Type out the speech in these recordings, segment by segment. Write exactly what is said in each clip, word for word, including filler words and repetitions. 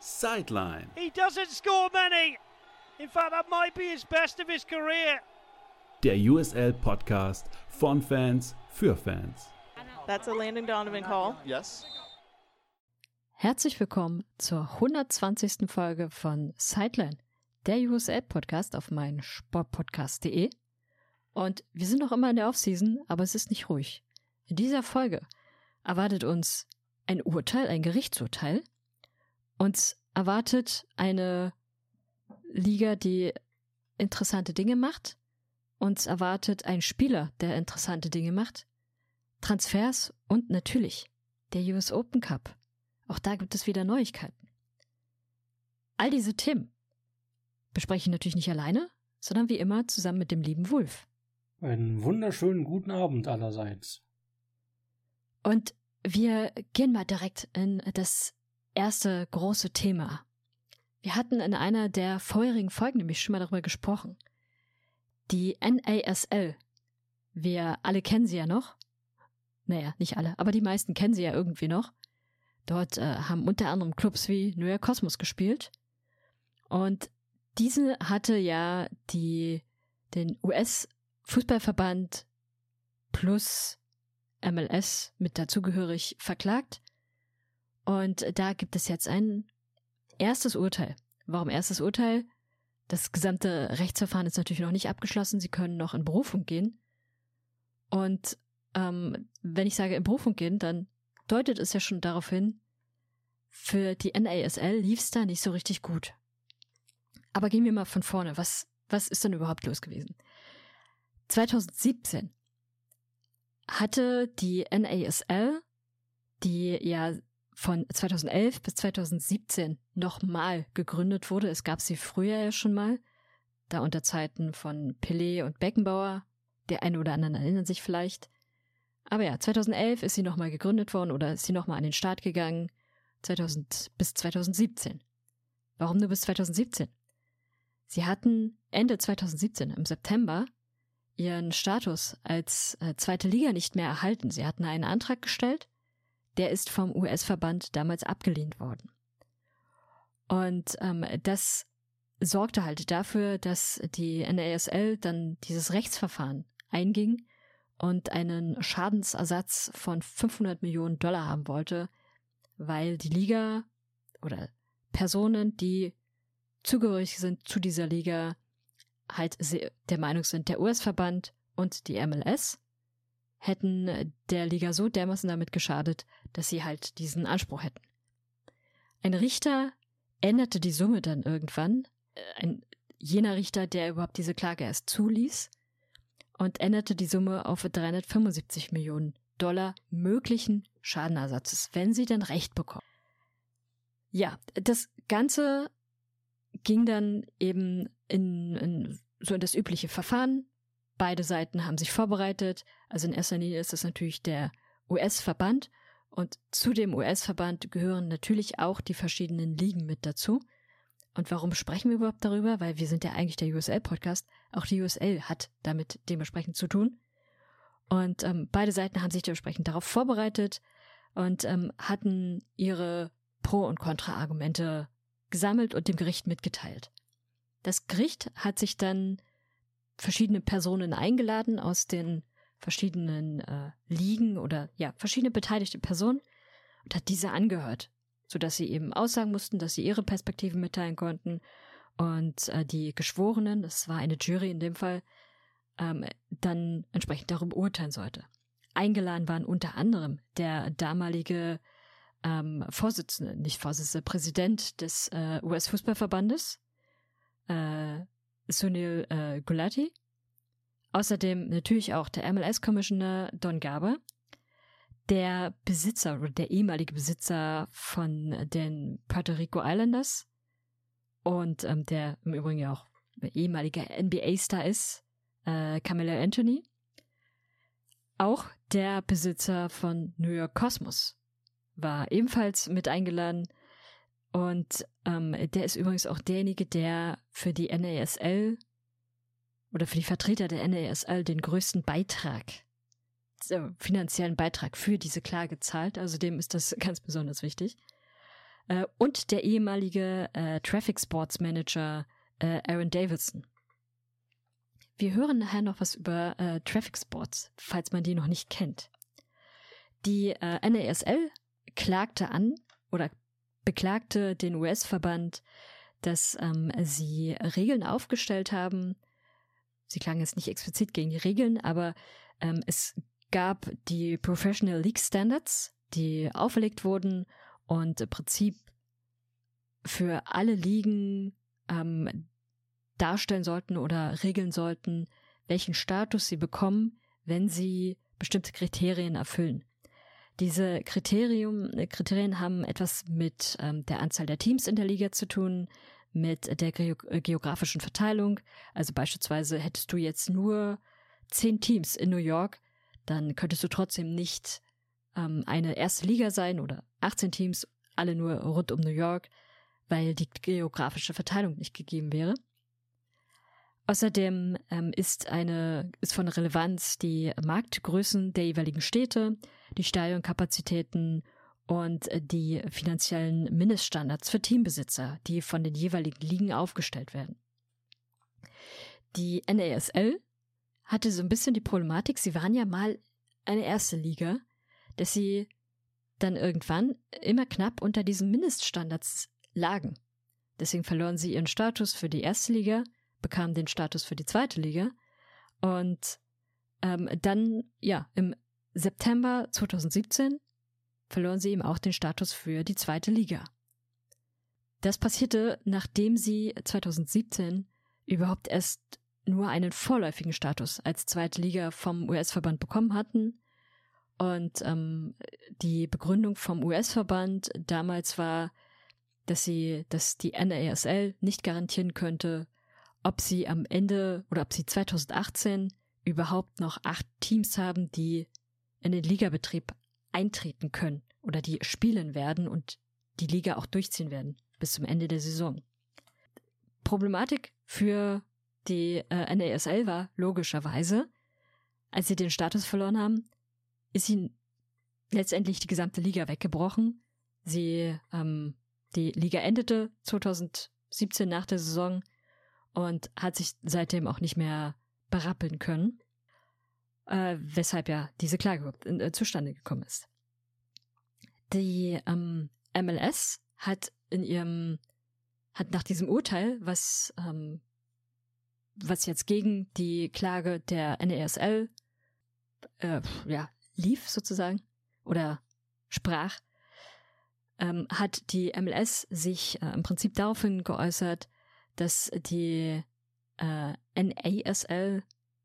Sideline. He doesn't score many. In fact, that might be his best of his career. Der U S L-Podcast von Fans für Fans. That's a Landon Donovan call. Yes. Herzlich willkommen zur hundertzwanzigsten Folge von Sideline, der U S L-Podcast auf meinen Sportpodcast punkt de. Und wir sind noch immer in der Offseason, aber es ist nicht ruhig. In dieser Folge erwartet uns ein Urteil, ein Gerichtsurteil. Uns erwartet eine Liga, die interessante Dinge macht. Uns erwartet ein Spieler, der interessante Dinge macht. Transfers und natürlich der U S Open Cup. Auch da gibt es wieder Neuigkeiten. All diese Themen bespreche ich natürlich nicht alleine, sondern wie immer zusammen mit dem lieben Wulf. Einen wunderschönen guten Abend allerseits. Und wir gehen mal direkt in das erste große Thema. Wir hatten in einer der vorherigen Folgen nämlich schon mal darüber gesprochen. Die N A S L. Wir alle kennen sie ja noch. Naja, nicht alle, aber die meisten kennen sie ja irgendwie noch. Dort äh, haben unter anderem Clubs wie New York Cosmos gespielt. Und diese hatte ja die, den U S-Fußballverband plus M L S mit dazugehörig verklagt. Und da gibt es jetzt ein erstes Urteil. Warum erstes Urteil? Das gesamte Rechtsverfahren ist natürlich noch nicht abgeschlossen. Sie können noch in Berufung gehen. Und ähm, wenn ich sage in Berufung gehen, dann deutet es ja schon darauf hin, für die N A S L lief es da nicht so richtig gut. Aber gehen wir mal von vorne. Was, was ist denn überhaupt los gewesen? zweitausendsiebzehn hatte die N A S L, die ja von zweitausendelf bis zweitausendsiebzehn nochmal gegründet wurde. Es gab sie früher ja schon mal, da unter Zeiten von Pelé und Beckenbauer. Der eine oder andere erinnern sich vielleicht. Aber ja, zweitausendelf ist sie nochmal gegründet worden oder ist sie nochmal an den Start gegangen, zweitausend bis zweitausendsiebzehn. Warum nur bis zweitausendsiebzehn? Sie hatten Ende zweitausendsiebzehn, im September, ihren Status als äh, zweite Liga nicht mehr erhalten. Sie hatten einen Antrag gestellt, der ist vom U S-Verband damals abgelehnt worden. Und ähm, das sorgte halt dafür, dass die N A S L dann dieses Rechtsverfahren einging und einen Schadensersatz von fünfhundert Millionen Dollar haben wollte, weil die Liga oder Personen, die zugehörig sind zu dieser Liga, halt der Meinung sind, der U S-Verband und die M L S hätten der Liga so dermaßen damit geschadet, dass sie halt diesen Anspruch hätten. Ein Richter änderte die Summe dann irgendwann, ein, jener Richter, der überhaupt diese Klage erst zuließ, und änderte die Summe auf dreihundertfünfundsiebzig Millionen Dollar möglichen Schadenersatzes, wenn sie denn Recht bekommen. Ja, das Ganze ging dann eben in, in so in das übliche Verfahren. Beide Seiten haben sich vorbereitet. Also in erster Linie ist das natürlich der U S-Verband und zu dem U S-Verband gehören natürlich auch die verschiedenen Ligen mit dazu. Und warum sprechen wir überhaupt darüber? Weil wir sind ja eigentlich der U S L-Podcast. Auch die U S L hat damit dementsprechend zu tun. Und ähm, beide Seiten haben sich dementsprechend darauf vorbereitet und ähm, hatten ihre Pro- und Kontra-Argumente gesammelt und dem Gericht mitgeteilt. Das Gericht hat sich dann verschiedene Personen eingeladen aus den verschiedenen äh, Ligen oder ja, verschiedene beteiligte Personen und hat diese angehört, sodass sie eben aussagen mussten, dass sie ihre Perspektiven mitteilen konnten und äh, die Geschworenen, das war eine Jury in dem Fall, ähm, dann entsprechend darüber urteilen sollte. Eingeladen waren unter anderem der damalige ähm, Vorsitzende, nicht Vorsitzende, Präsident des äh, U S-Fußballverbandes, äh, Sunil äh, Gulati. Außerdem natürlich auch der M L S-Commissioner Don Garber, der Besitzer oder der ehemalige Besitzer von den Puerto Rico Islanders und ähm, der im Übrigen ja auch ehemaliger N B A-Star ist, äh, Carmelo Anthony. Auch der Besitzer von New York Cosmos war ebenfalls mit eingeladen und ähm, der ist übrigens auch derjenige, der für die N A S L oder für die Vertreter der N A S L den größten Beitrag, äh, finanziellen Beitrag für diese Klage zahlt. Also dem ist das ganz besonders wichtig. äh, und der ehemalige äh, Traffic Sports Manager äh, Aaron Davidson. Wir hören nachher noch was über äh, Traffic Sports, falls man die noch nicht kennt. Die äh, N A S L klagte an oder beklagte den U S-Verband, dass ähm, sie Regeln aufgestellt haben. Sie klagen jetzt nicht explizit gegen die Regeln, aber ähm, es gab die Professional League Standards, die auferlegt wurden und im Prinzip für alle Ligen ähm, darstellen sollten oder regeln sollten, welchen Status sie bekommen, wenn sie bestimmte Kriterien erfüllen. Diese Kriterium, Kriterien haben etwas mit ähm, der Anzahl der Teams in der Liga zu tun, mit der ge- geografischen Verteilung. Also beispielsweise hättest du jetzt nur zehn Teams in New York, dann könntest du trotzdem nicht ähm, eine erste Liga sein oder achtzehn Teams, alle nur rund um New York, weil die geografische Verteilung nicht gegeben wäre. Außerdem ähm, ist eine ist von Relevanz die Marktgrößen der jeweiligen Städte, die Stadionkapazitäten und die finanziellen Mindeststandards für Teambesitzer, die von den jeweiligen Ligen aufgestellt werden. Die N A S L hatte so ein bisschen die Problematik, sie waren ja mal eine erste Liga, dass sie dann irgendwann immer knapp unter diesen Mindeststandards lagen. Deswegen verloren sie ihren Status für die erste Liga, bekamen den Status für die zweite Liga und ähm, dann, ja, im September zweitausendsiebzehn verloren sie eben auch den Status für die zweite Liga. Das passierte, nachdem sie zweitausendsiebzehn überhaupt erst nur einen vorläufigen Status als zweite Liga vom U S-Verband bekommen hatten. Und ähm, die Begründung vom U S-Verband damals war, dass sie, dass die N A S L nicht garantieren könnte, ob sie am Ende oder ob sie zweitausendachtzehn überhaupt noch acht Teams haben, die in den Ligabetrieb eintreten können oder die spielen werden und die Liga auch durchziehen werden bis zum Ende der Saison. Problematik für die äh, N A S L war logischerweise, als sie den Status verloren haben, ist ihnen letztendlich die gesamte Liga weggebrochen. Sie, ähm, die Liga endete zweitausendsiebzehn nach der Saison und hat sich seitdem auch nicht mehr berappeln können, äh, weshalb ja diese Klage äh, zustande gekommen ist. Die ähm, M L S hat in ihrem, hat nach diesem Urteil, was, ähm, was jetzt gegen die Klage der N A S L äh, ja, lief sozusagen oder sprach, ähm, hat die M L S sich äh, im Prinzip daraufhin geäußert, dass die äh, N A S L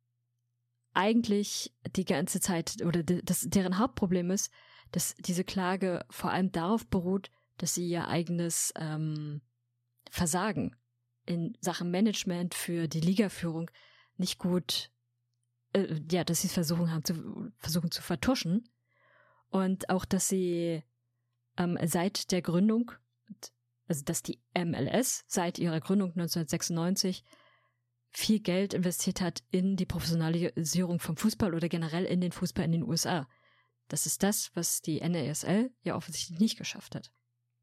eigentlich die ganze Zeit oder de, dass deren Hauptproblem ist, dass diese Klage vor allem darauf beruht, dass sie ihr eigenes ähm, Versagen in Sachen Management für die Ligaführung nicht gut, äh, ja, dass sie es versuchen haben zu versuchen zu vertuschen und auch, dass sie ähm, seit der Gründung, also dass die M L S seit ihrer Gründung neunzehnhundertsechsundneunzig viel Geld investiert hat in die Professionalisierung vom Fußball oder generell in den Fußball in den U S A. Das ist das, was die N A S L ja offensichtlich nicht geschafft hat.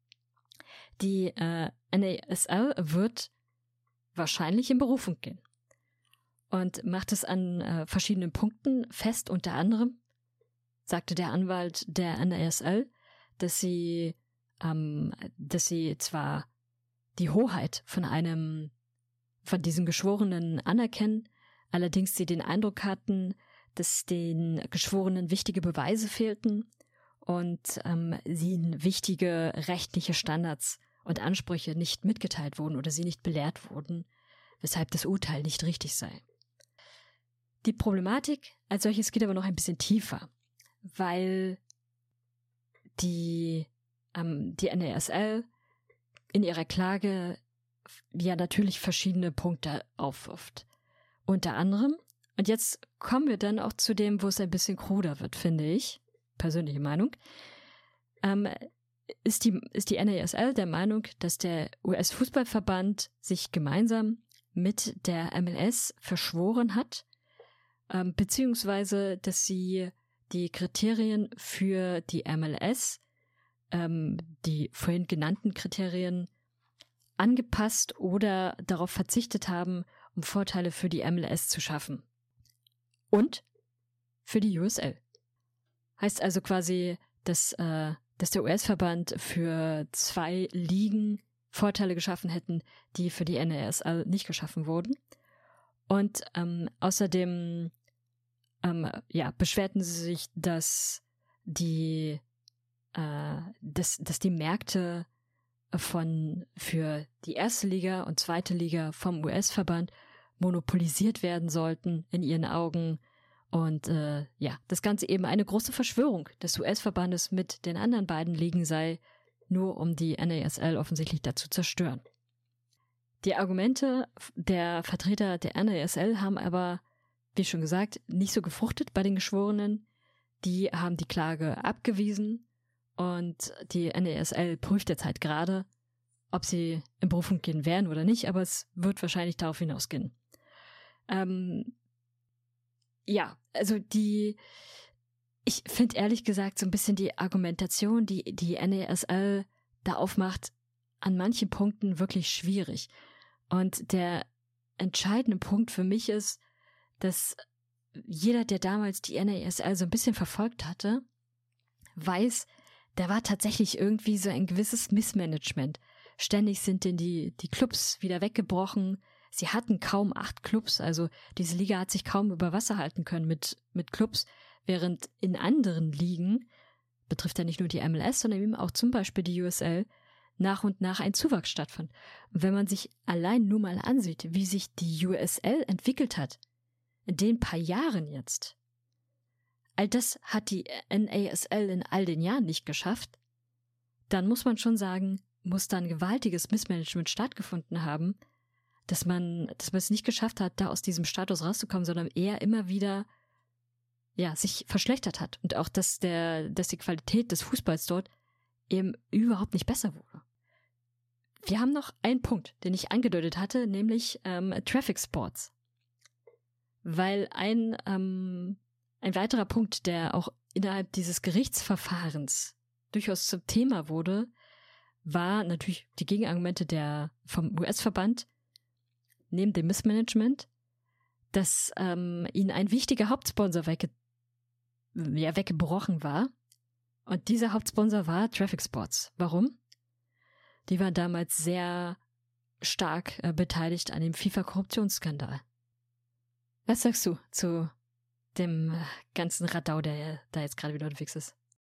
Die äh, N A S L wird wahrscheinlich in Berufung gehen und macht es an äh, verschiedenen Punkten fest. Unter anderem sagte der Anwalt der N A S L, dass sie, ähm, dass sie zwar die Hoheit von einem, von diesem Geschworenen anerkennen, allerdings sie den Eindruck hatten, dass den Geschworenen wichtige Beweise fehlten und ähm, ihnen wichtige rechtliche Standards und Ansprüche nicht mitgeteilt wurden oder sie nicht belehrt wurden, weshalb das Urteil nicht richtig sei. Die Problematik als solches geht aber noch ein bisschen tiefer, weil die, ähm, die N A S L in ihrer Klage ja natürlich verschiedene Punkte aufwirft. Unter anderem, und jetzt kommen wir dann auch zu dem, wo es ein bisschen kruder wird, finde ich, persönliche Meinung, ähm, ist die, ist die N A S L der Meinung, dass der U S-Fußballverband sich gemeinsam mit der M L S verschworen hat, ähm, beziehungsweise, dass sie die Kriterien für die M L S ähm, die vorhin genannten Kriterien angepasst oder darauf verzichtet haben, um Vorteile für die M L S zu schaffen. Und für die U S L. Heißt also quasi, dass, äh, dass der U S-Verband für zwei Ligen Vorteile geschaffen hätten, die für die N A S L nicht geschaffen wurden. Und ähm, außerdem ähm, ja, beschwerten sie sich, dass die, äh, dass, dass die Märkte von für die erste Liga und zweite Liga vom U S-Verband monopolisiert werden sollten in ihren Augen. Und äh, ja, das Ganze eben eine große Verschwörung des U S-Verbandes mit den anderen beiden Ligen sei, nur um die N A S L offensichtlich dazu zerstören. Die Argumente der Vertreter der N A S L haben aber, wie schon gesagt, nicht so gefruchtet bei den Geschworenen. Die haben die Klage abgewiesen und die N A S L prüft jetzt halt gerade, ob sie in Berufung gehen werden oder nicht, aber es wird wahrscheinlich darauf hinausgehen. Ähm, ja, also die, ich finde ehrlich gesagt so ein bisschen die Argumentation, die die N A S L da aufmacht, an manchen Punkten wirklich schwierig. Und der entscheidende Punkt für mich ist, dass jeder, der damals die N A S L so ein bisschen verfolgt hatte, weiß, da war tatsächlich irgendwie so ein gewisses Missmanagement. Ständig sind denn die, die Clubs wieder weggebrochen. Sie hatten kaum acht Clubs, also diese Liga hat sich kaum über Wasser halten können mit, mit Clubs, während in anderen Ligen, betrifft ja nicht nur die M L S, sondern eben auch zum Beispiel die U S L, nach und nach ein Zuwachs stattfand. Und wenn man sich allein nur mal ansieht, wie sich die U S L entwickelt hat, in den paar Jahren jetzt, all das hat die N A S L in all den Jahren nicht geschafft, dann muss man schon sagen, muss da ein gewaltiges Missmanagement stattgefunden haben, dass man, dass man es nicht geschafft hat, da aus diesem Status rauszukommen, sondern eher immer wieder ja, sich verschlechtert hat. Und auch, dass der, dass die Qualität des Fußballs dort eben überhaupt nicht besser wurde. Wir haben noch einen Punkt, den ich angedeutet hatte, nämlich ähm, Traffic Sports. Weil ein, ähm, ein weiterer Punkt, der auch innerhalb dieses Gerichtsverfahrens durchaus zum Thema wurde, war natürlich die Gegenargumente der vom U S-Verband neben dem Missmanagement, dass ähm, ihnen ein wichtiger Hauptsponsor wegge- ja, weggebrochen war. Und dieser Hauptsponsor war Traffic Sports. Warum? Die waren damals sehr stark äh, beteiligt an dem FIFA-Korruptionsskandal. Was sagst du zu dem äh, ganzen Radau, der da jetzt gerade wieder unterwegs ist?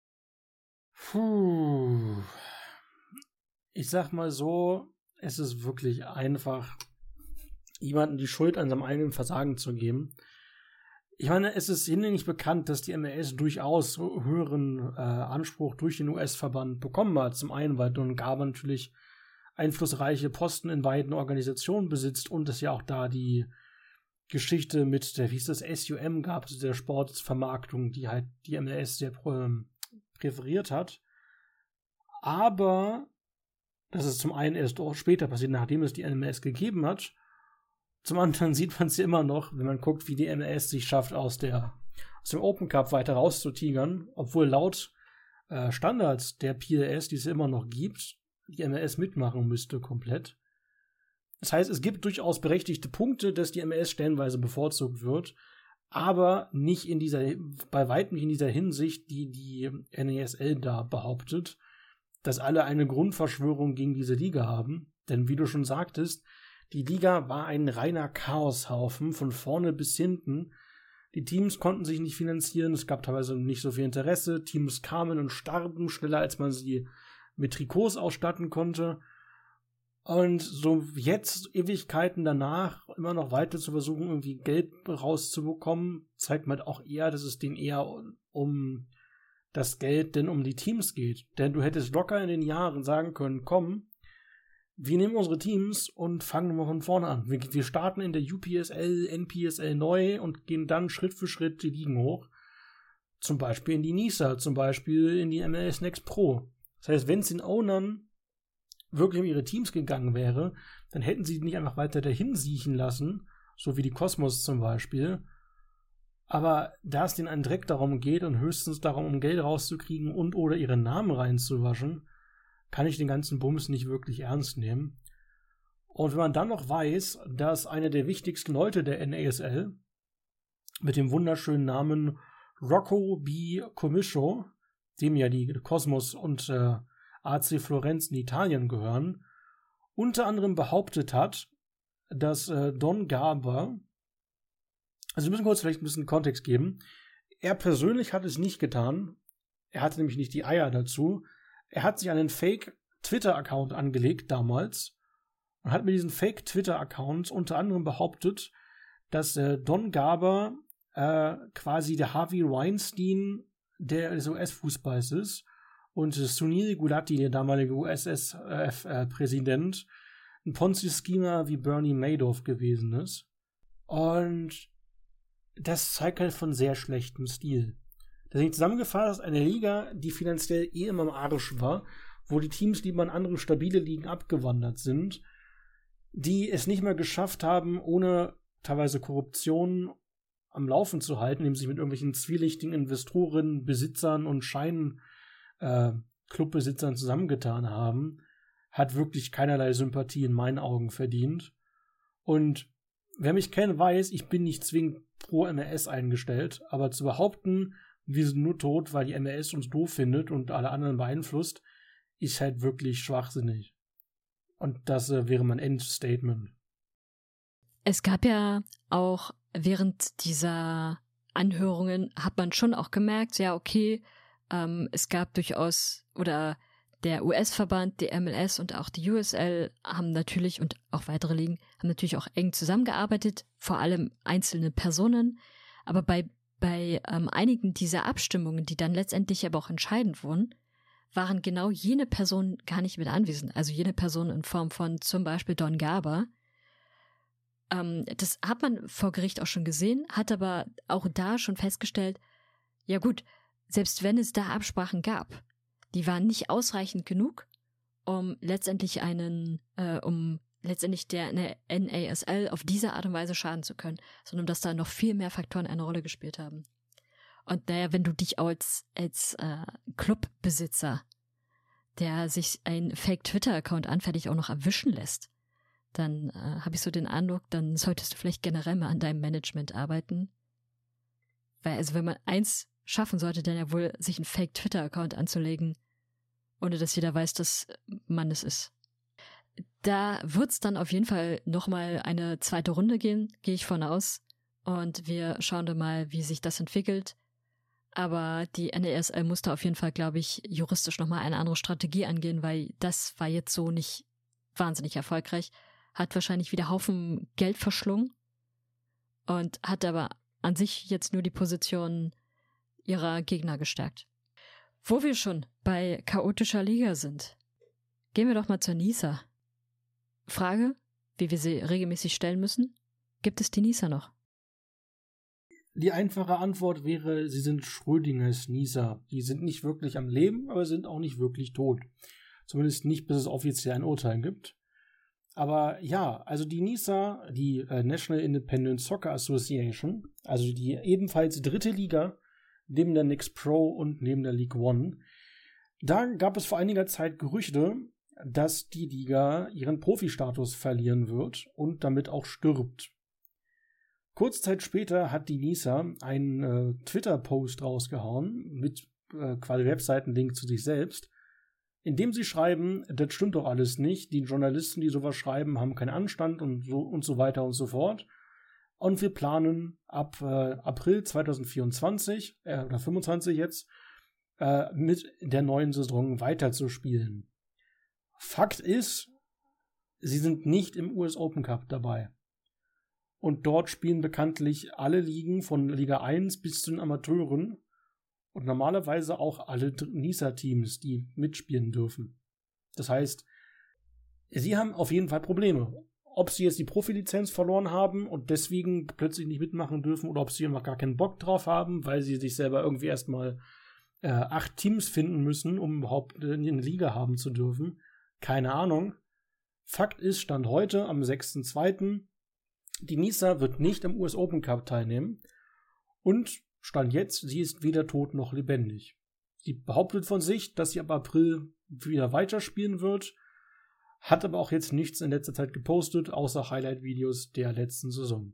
Puh. Ich sag mal so, es ist wirklich einfach, jemandem die Schuld an seinem eigenen Versagen zu geben. Ich meine, es ist hinlänglich bekannt, dass die M L S durchaus höheren äh, Anspruch durch den U S-Verband bekommen hat. Zum einen, weil Don Garber natürlich einflussreiche Posten in beiden Organisationen besitzt und es ja auch da die Geschichte mit der, wie hieß das, S U M gab, also der Sportvermarktung, die halt die M L S sehr ähm, präferiert hat. Aber das ist zum einen erst auch später passiert, nachdem es die M L S gegeben hat. Zum anderen sieht man es ja immer noch, wenn man guckt, wie die M L S sich schafft, aus, der, aus dem Open Cup weiter rauszutigern, obwohl laut äh, Standards der P L S, die es immer noch gibt, die M L S mitmachen müsste komplett. Das heißt, es gibt durchaus berechtigte Punkte, dass die M L S stellenweise bevorzugt wird, aber nicht in dieser, bei weitem nicht in dieser Hinsicht, die die N A S L da behauptet, dass alle eine Grundverschwörung gegen diese Liga haben. Denn wie du schon sagtest, die Liga war ein reiner Chaoshaufen, von vorne bis hinten. Die Teams konnten sich nicht finanzieren, es gab teilweise nicht so viel Interesse. Teams kamen und starben schneller, als man sie mit Trikots ausstatten konnte. Und so jetzt, Ewigkeiten danach, immer noch weiter zu versuchen, irgendwie Geld rauszubekommen, zeigt man auch eher, dass es denen eher um das Geld denn um die Teams geht. Denn du hättest locker in den Jahren sagen können, komm, wir nehmen unsere Teams und fangen mal von vorne an. Wir, wir starten in der U P S L, N P S L neu und gehen dann Schritt für Schritt die Ligen hoch. Zum Beispiel in die NISA, zum Beispiel in die M L S Next Pro. Das heißt, wenn es den Ownern wirklich um ihre Teams gegangen wäre, dann hätten sie nicht einfach weiter dahin siechen lassen, so wie die Cosmos zum Beispiel. Aber da es denen einen Dreck darum geht und höchstens darum, um Geld rauszukriegen und oder ihren Namen reinzuwaschen, kann ich den ganzen Bums nicht wirklich ernst nehmen. Und wenn man dann noch weiß, dass einer der wichtigsten Leute der N A S L mit dem wunderschönen Namen Rocco B. Commisso, dem ja die Cosmos und äh, A C Florenz in Italien gehören, unter anderem behauptet hat, dass äh, Don Garber, also wir müssen kurz vielleicht ein bisschen Kontext geben, er persönlich hat es nicht getan, er hatte nämlich nicht die Eier dazu, er hat sich einen Fake-Twitter-Account angelegt damals und hat mit diesen Fake-Twitter-Accounts unter anderem behauptet, dass äh, Don Garber äh, quasi der Harvey Weinstein des U S-Fußballs ist und äh, Sunil Gulati, der damalige U S S-Präsident, äh, ein Ponzi-Schemer wie Bernie Madoff gewesen ist. Und das zeigt halt von sehr schlechtem Stil. Deswegen zusammengefasst, eine Liga, die finanziell eh immer im Arsch war, wo die Teams lieber in andere stabile Ligen abgewandert sind, die es nicht mehr geschafft haben, ohne teilweise Korruption am Laufen zu halten, indem sie sich mit irgendwelchen zwielichtigen Investoren, Besitzern und Schein-Clubbesitzern äh, zusammengetan haben, hat wirklich keinerlei Sympathie in meinen Augen verdient. Und wer mich kennt, weiß, ich bin nicht zwingend pro M L S eingestellt, aber zu behaupten, wir sind nur tot, weil die M L S uns doof findet und alle anderen beeinflusst, ist halt wirklich schwachsinnig. Und das äh, wäre mein Endstatement. Es gab ja auch während dieser Anhörungen, hat man schon auch gemerkt, ja okay, ähm, es gab durchaus, oder der U S-Verband, die M L S und auch die U S L haben natürlich, und auch weitere Ligen, haben natürlich auch eng zusammengearbeitet, vor allem einzelne Personen, aber bei, bei ähm, einigen dieser Abstimmungen, die dann letztendlich aber auch entscheidend wurden, waren genau jene Personen gar nicht mit anwesend, also jene Person in Form von zum Beispiel Don Garber. Ähm, das hat man vor Gericht auch schon gesehen, hat aber auch da schon festgestellt, ja gut, selbst wenn es da Absprachen gab, die waren nicht ausreichend genug, um letztendlich einen, äh, um letztendlich der N A S L auf diese Art und Weise schaden zu können, sondern dass da noch viel mehr Faktoren eine Rolle gespielt haben. Und naja, wenn du dich als, als äh, Clubbesitzer, der sich einen Fake-Twitter-Account anfertigt, auch noch erwischen lässt, dann äh, habe ich so den Eindruck, dann solltest du vielleicht generell mal an deinem Management arbeiten. Weil also wenn man eins schaffen sollte, dann ja wohl, sich einen Fake-Twitter-Account anzulegen, ohne dass jeder weiß, dass man es ist. Da wird's dann auf jeden Fall nochmal eine zweite Runde gehen, gehe ich von aus. Und wir schauen dann mal, wie sich das entwickelt. Aber die N A S L musste auf jeden Fall, glaube ich, juristisch nochmal eine andere Strategie angehen, weil das war jetzt so nicht wahnsinnig erfolgreich. Hat wahrscheinlich wieder Haufen Geld verschlungen und hat aber an sich jetzt nur die Position ihrer Gegner gestärkt. Wo wir schon bei chaotischer Liga sind, gehen wir doch mal zur NISA. Frage, wie wir sie regelmäßig stellen müssen, gibt es die NISA noch? Die einfache Antwort wäre, sie sind Schrödingers NISA. Die sind nicht wirklich am Leben, aber sind auch nicht wirklich tot. Zumindest nicht, bis es offiziell ein Urteil gibt. Aber ja, also die NISA, die äh, National Independent Soccer Association, also die ebenfalls dritte Liga, neben der N I X Pro und neben der League One, da gab es vor einiger Zeit Gerüchte, dass die Liga ihren Profistatus verlieren wird und damit auch stirbt. Kurze Zeit später hat die NISA einen äh, Twitter-Post rausgehauen mit äh, quasi Webseitenlink zu sich selbst, in dem sie schreiben, das stimmt doch alles nicht, die Journalisten, die sowas schreiben, haben keinen Anstand und so und so weiter und so fort. Und wir planen ab äh, April zwanzig vierundzwanzig, äh, oder fünfundzwanzig jetzt, äh, mit der neuen Saison weiterzuspielen. Fakt ist, sie sind nicht im U S Open Cup dabei. Und dort spielen bekanntlich alle Ligen von Liga eins bis zu den Amateuren und normalerweise auch alle NISA-Teams, die mitspielen dürfen. Das heißt, sie haben auf jeden Fall Probleme. Ob sie jetzt die Profilizenz verloren haben und deswegen plötzlich nicht mitmachen dürfen oder ob sie einfach gar keinen Bock drauf haben, weil sie sich selber irgendwie erstmal äh, acht Teams finden müssen, um überhaupt eine Liga haben zu dürfen. Keine Ahnung. Fakt ist, Stand heute am sechsten zweiten die NISA wird nicht am U S Open Cup teilnehmen Und Stand jetzt, sie ist weder tot noch lebendig. Sie behauptet von sich, dass sie ab April wieder weiterspielen wird, hat aber auch jetzt nichts in letzter Zeit gepostet, außer Highlight-Videos der letzten Saison.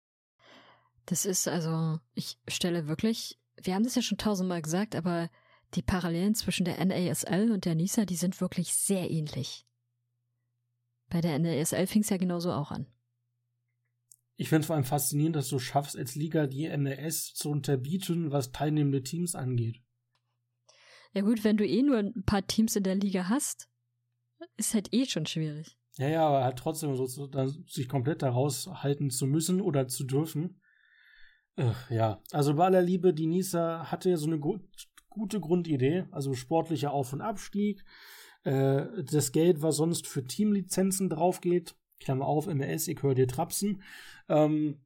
Das ist also, ich stelle wirklich, wir haben das ja schon tausendmal gesagt, aber die Parallelen zwischen der N A S L und der NISA, die sind wirklich sehr ähnlich. Bei der N A S L fing es ja genauso auch an. Ich finde es vor allem faszinierend, dass du schaffst, als Liga die M L S zu unterbieten, was teilnehmende Teams angeht. Ja gut, wenn du eh nur ein paar Teams in der Liga hast, ist halt eh schon schwierig. Ja, ja, aber halt trotzdem so, so sich komplett daraus halten zu müssen oder zu dürfen. Ach, ja, also bei aller Liebe, die NISA hatte ja so eine gu- gute Grundidee, also sportlicher Auf- und Abstieg, äh, das Geld, was sonst für Teamlizenzen draufgeht, Klammer auf, M L S, ich höre dir trapsen, ähm,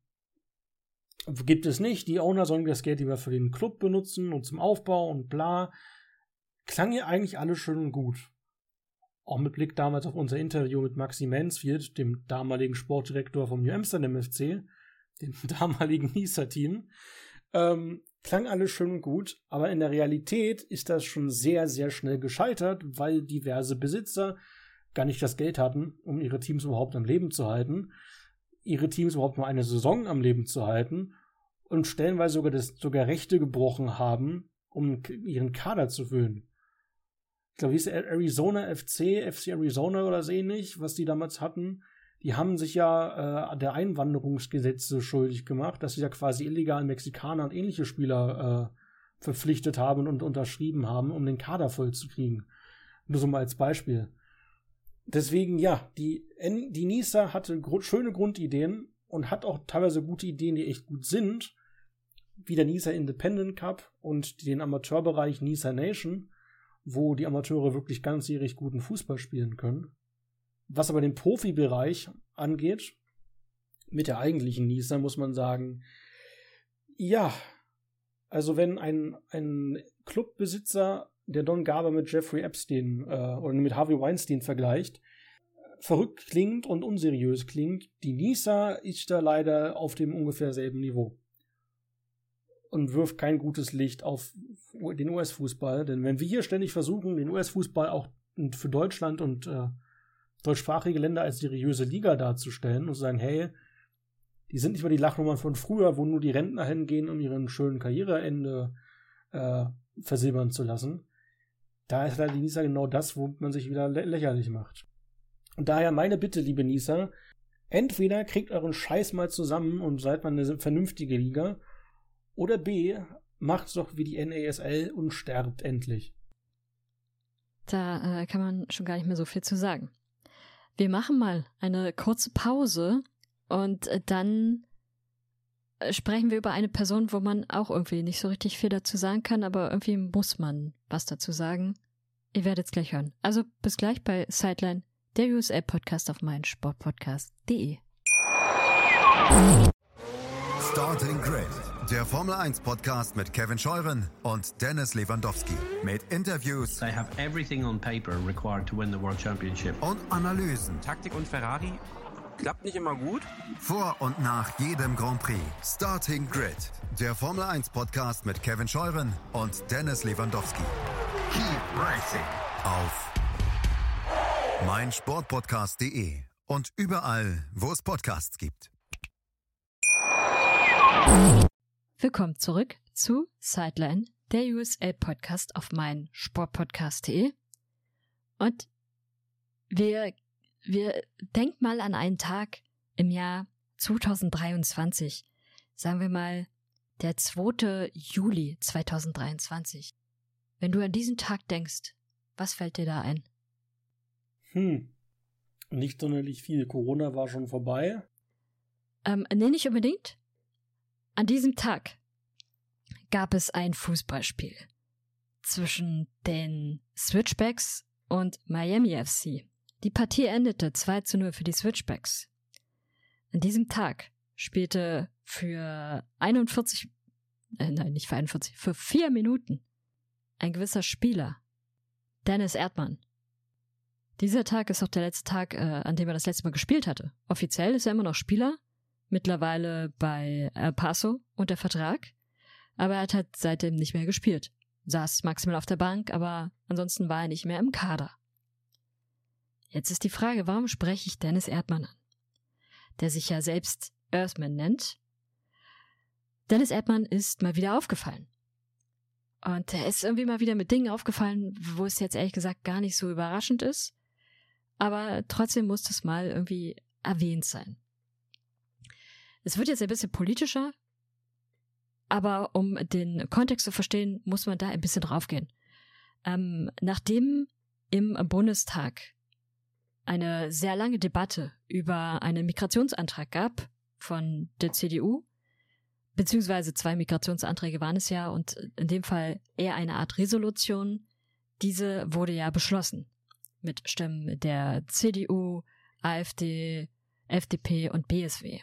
gibt es nicht. Die Owner sollen das Geld lieber für den Club benutzen und zum Aufbau und bla. Klang ja eigentlich alles schön und gut. Auch mit Blick damals auf unser Interview mit Maxi Mansfield, dem damaligen Sportdirektor vom New Amsterdam F C, dem damaligen NISA-Team. Ähm, klang alles schön und gut, aber in der Realität ist das schon sehr, sehr schnell gescheitert, weil diverse Besitzer gar nicht das Geld hatten, um ihre Teams überhaupt am Leben zu halten, ihre Teams überhaupt nur eine Saison am Leben zu halten und stellenweise sogar, das, sogar Rechte gebrochen haben, um ihren Kader zu füllen. Ich glaube, wie ist der Arizona F C, F C Arizona oder so ähnlich, was die damals hatten, die haben sich ja äh, der Einwanderungsgesetze schuldig gemacht, dass sie ja quasi illegal Mexikaner und ähnliche Spieler äh, verpflichtet haben und unterschrieben haben, um den Kader voll zu kriegen. Nur so mal als Beispiel. Deswegen, ja, die, N- die NISA hatte gr- schöne Grundideen und hat auch teilweise gute Ideen, die echt gut sind, wie der NISA Independent Cup und den Amateurbereich NISA Nation, wo die Amateure wirklich ganzjährig guten Fußball spielen können. Was aber den Profibereich angeht, mit der eigentlichen NISA, muss man sagen, ja, also wenn ein, ein Clubbesitzer, der Don Garber mit Jeffrey Epstein äh, oder mit Harvey Weinstein vergleicht, verrückt klingt und unseriös klingt, die NISA ist da leider auf dem ungefähr selben Niveau. Und wirft kein gutes Licht auf den U S-Fußball. Denn wenn wir hier ständig versuchen, den U S-Fußball auch für Deutschland und äh, deutschsprachige Länder als seriöse Liga darzustellen und zu sagen, hey, die sind nicht mehr die Lachnummern von früher, wo nur die Rentner hingehen, um ihren schönen Karriereende äh, versilbern zu lassen. Da ist leider die NISA genau das, wo man sich wieder lä- lächerlich macht. Und daher meine Bitte, liebe NISA, entweder kriegt euren Scheiß mal zusammen und seid mal eine vernünftige Liga, oder B, macht's doch wie die N A S L und sterbt endlich. Da äh, kann man schon gar nicht mehr so viel zu sagen. Wir machen mal eine kurze Pause und äh, dann äh, sprechen wir über eine Person, wo man auch irgendwie nicht so richtig viel dazu sagen kann, aber irgendwie muss man was dazu sagen. Ihr werdet es gleich hören. Also bis gleich bei Sideline, der U S L-Podcast auf meinsportpodcast punkt de. Starting Grid, der Formel eins Podcast mit Kevin Scheuren und Dennis Lewandowski. Mit Interviews They have everything on paper required to win the World Championship. und Analysen Taktik und Ferrari klappt nicht immer gut. vor und nach jedem Grand Prix. Starting Grid, der Formel eins Podcast mit Kevin Scheuren und Dennis Lewandowski. Keep racing auf meinsportpodcast punkt de und überall, wo es Podcasts gibt. Willkommen zurück zu Sideline, der U S L-Podcast auf meinsportpodcast punkt de. Und wir, wir denkt mal an einen Tag im Jahr zwanzig dreiundzwanzig. Sagen wir mal, der zweiten Juli zweitausenddreiundzwanzig. Wenn du an diesen Tag denkst, was fällt dir da ein? Hm, nicht sonderlich viel. Corona war schon vorbei. Ähm, nee, nicht unbedingt. An diesem Tag gab es ein Fußballspiel zwischen den Switchbacks und Miami F C. Die Partie endete zwei zu null für die Switchbacks. An diesem Tag spielte für einundvierzig, äh, nein, nicht für einundvierzig, für vier Minuten ein gewisser Spieler, Dennis Erdmann. Dieser Tag ist auch der letzte Tag, äh, an dem er das letzte Mal gespielt hatte. Offiziell ist er immer noch Spieler, mittlerweile bei El Paso unter Vertrag. aber er hat halt seitdem nicht mehr gespielt. Saß maximal auf der Bank, aber ansonsten war er nicht mehr im Kader. Jetzt ist die Frage, warum spreche ich Dennis Erdmann an, der sich ja selbst Earthman nennt? Dennis Erdmann ist mal wieder aufgefallen. Und er ist irgendwie mal wieder mit Dingen aufgefallen, wo es jetzt ehrlich gesagt gar nicht so überraschend ist. Aber trotzdem muss das mal irgendwie erwähnt sein. Es wird jetzt ein bisschen politischer, aber um den Kontext zu verstehen, muss man da ein bisschen draufgehen. Ähm, nachdem im Bundestag eine sehr lange Debatte über einen Migrationsantrag gab von der C D U, beziehungsweise zwei Migrationsanträge waren es ja und in dem Fall eher eine Art Resolution. Diese wurde ja beschlossen mit Stimmen der C D U, AfD, F D P und B S W.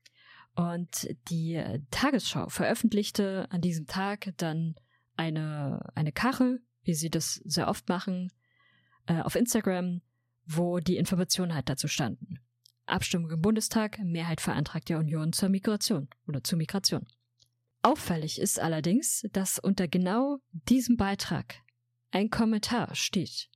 Und die Tagesschau veröffentlichte an diesem Tag dann eine, eine Kachel, wie sie das sehr oft machen, äh, auf Instagram, wo die Informationen halt dazu standen. Abstimmung im Bundestag, Mehrheit verantragt der Union zur Migration oder zur Migration. Auffällig ist allerdings, dass unter genau diesem Beitrag ein Kommentar steht,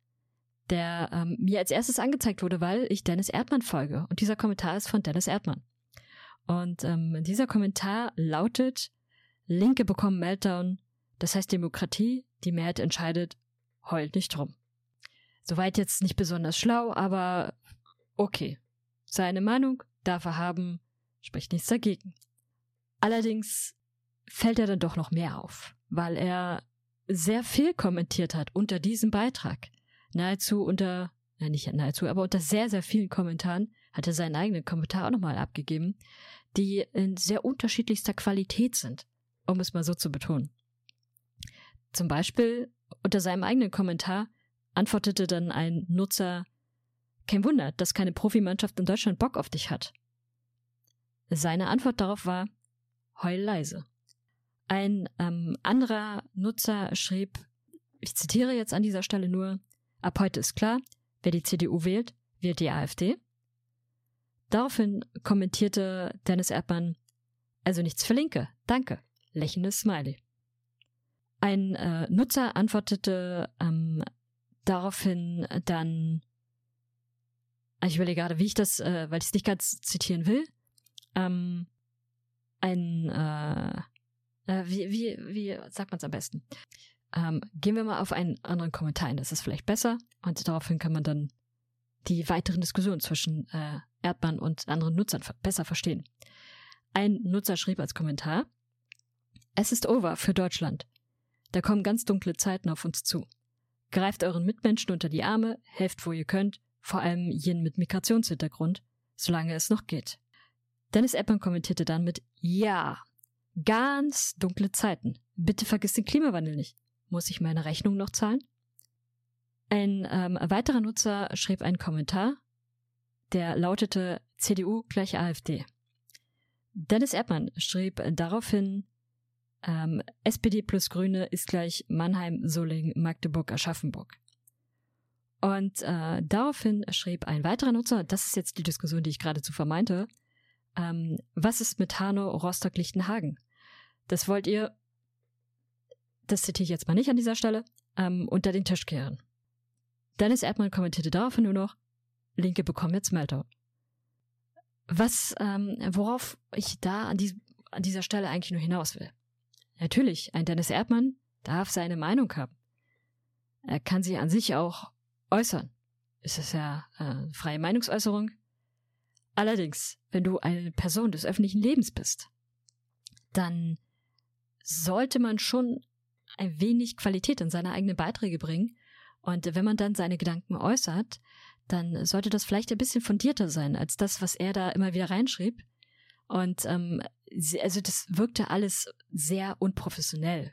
der ähm, mir als erstes angezeigt wurde, weil ich Dennis Erdmann folge. Und dieser Kommentar ist von Dennis Erdmann. Und ähm, dieser Kommentar lautet: Linke bekommen Meltdown, das heißt Demokratie, die Mehrheit entscheidet, heult nicht drum. Soweit jetzt nicht besonders schlau, aber okay. Seine Meinung darf er haben, spricht nichts dagegen. Allerdings fällt er dann doch noch mehr auf, weil er sehr viel kommentiert hat unter diesem Beitrag. Nahezu unter, nein nicht nahezu, aber unter sehr, sehr vielen Kommentaren hat er seinen eigenen Kommentar auch nochmal abgegeben, die in sehr unterschiedlichster Qualität sind, um es mal so zu betonen. Zum Beispiel unter seinem eigenen Kommentar antwortete dann ein Nutzer: Kein Wunder, dass keine Profimannschaft in Deutschland Bock auf dich hat. Seine Antwort darauf war: Heul leise. Ein ähm, anderer Nutzer schrieb, ich zitiere jetzt an dieser Stelle nur: Ab heute ist klar, wer die C D U wählt, wählt die AfD. Daraufhin kommentierte Dennis Erdmann: Also nichts für Linke, danke, lächelndes Smiley. Ein äh, Nutzer antwortete ähm, daraufhin dann, ich überlege gerade, wie ich das, äh, weil ich es nicht ganz zitieren will, ähm, ein, äh, äh, wie, wie, wie sagt man es am besten? Ähm, gehen wir mal auf einen anderen Kommentar ein, das ist vielleicht besser, und daraufhin kann man dann die weiteren Diskussionen zwischen äh, Erdmann und anderen Nutzern besser verstehen. Ein Nutzer schrieb als Kommentar: Es ist over für Deutschland. Da kommen ganz dunkle Zeiten auf uns zu. Greift euren Mitmenschen unter die Arme, helft, wo ihr könnt, vor allem jenen mit Migrationshintergrund, solange es noch geht. Dennis Erdmann kommentierte dann mit: Ja, ganz dunkle Zeiten. Bitte vergiss den Klimawandel nicht. Muss ich meine Rechnung noch zahlen? Ein ähm, weiterer Nutzer schrieb einen Kommentar, der lautete: C D U gleich AfD. Dennis Erdmann schrieb daraufhin: ähm, S P D plus Grüne ist gleich Mannheim, Solingen, Magdeburg, Aschaffenburg. Und äh, daraufhin schrieb ein weiterer Nutzer, das ist jetzt die Diskussion, die ich gerade zuvor meinte, ähm, was ist mit Hanau, Rostock, Lichtenhagen? Das wollt ihr, das zitiere ich jetzt mal nicht an dieser Stelle, ähm, unter den Tisch kehren. Dennis Erdmann kommentierte daraufhin nur noch: Linke bekommen jetzt Meltdown. Was, ähm, worauf ich da an, die, an dieser Stelle eigentlich nur hinaus will. Natürlich, ein Dennis Erdmann darf seine Meinung haben. Er kann sie an sich auch äußern. Es ist ja äh, freie Meinungsäußerung. Allerdings, wenn du eine Person des öffentlichen Lebens bist, dann sollte man schon ein wenig Qualität in seine eigenen Beiträge bringen. Und wenn man dann seine Gedanken äußert, dann sollte das vielleicht ein bisschen fundierter sein als das, was er da immer wieder reinschrieb. Und ähm, also das wirkte alles sehr unprofessionell.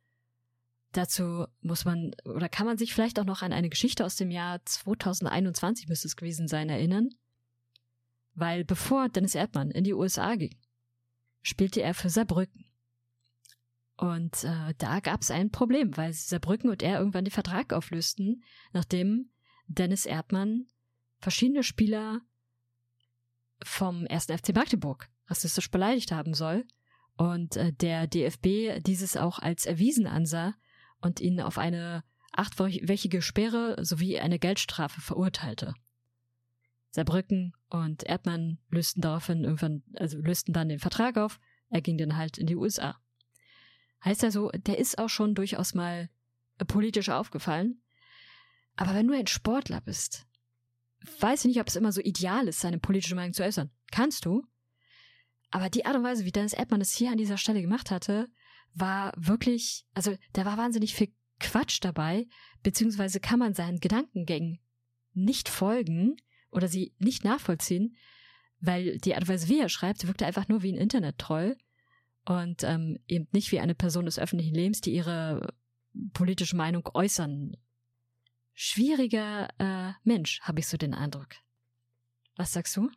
Dazu muss man, oder kann man sich vielleicht auch noch an eine Geschichte aus dem Jahr zweitausendeinundzwanzig, müsste es gewesen sein, erinnern. Weil bevor Dennis Erdmann in die U S A ging, spielte er für Saarbrücken. Und äh, da gab es ein Problem, weil Saarbrücken und er irgendwann den Vertrag auflösten, nachdem Dennis Erdmann verschiedene Spieler vom ersten F C Magdeburg rassistisch beleidigt haben soll und äh, der D F B dieses auch als erwiesen ansah und ihn auf eine achtwöchige Sperre sowie eine Geldstrafe verurteilte. Saarbrücken und Erdmann lösten daraufhin irgendwann, also lösten dann den Vertrag auf, er ging dann halt in die U S A. Heißt also, der ist auch schon durchaus mal politisch aufgefallen. Aber wenn du ein Sportler bist, weiß ich nicht, ob es immer so ideal ist, seine politische Meinung zu äußern. Kannst du. Aber die Art und Weise, wie Dennis Erdmann es hier an dieser Stelle gemacht hatte, war wirklich, also da war wahnsinnig viel Quatsch dabei, beziehungsweise kann man seinen Gedankengängen nicht folgen oder sie nicht nachvollziehen, weil die Art und Weise, wie er schreibt, wirkte einfach nur wie ein Internet-Troll und ähm, eben nicht wie eine Person des öffentlichen Lebens, die ihre politische Meinung äußern. Schwieriger äh, Mensch, habe ich so den Eindruck. Was sagst du?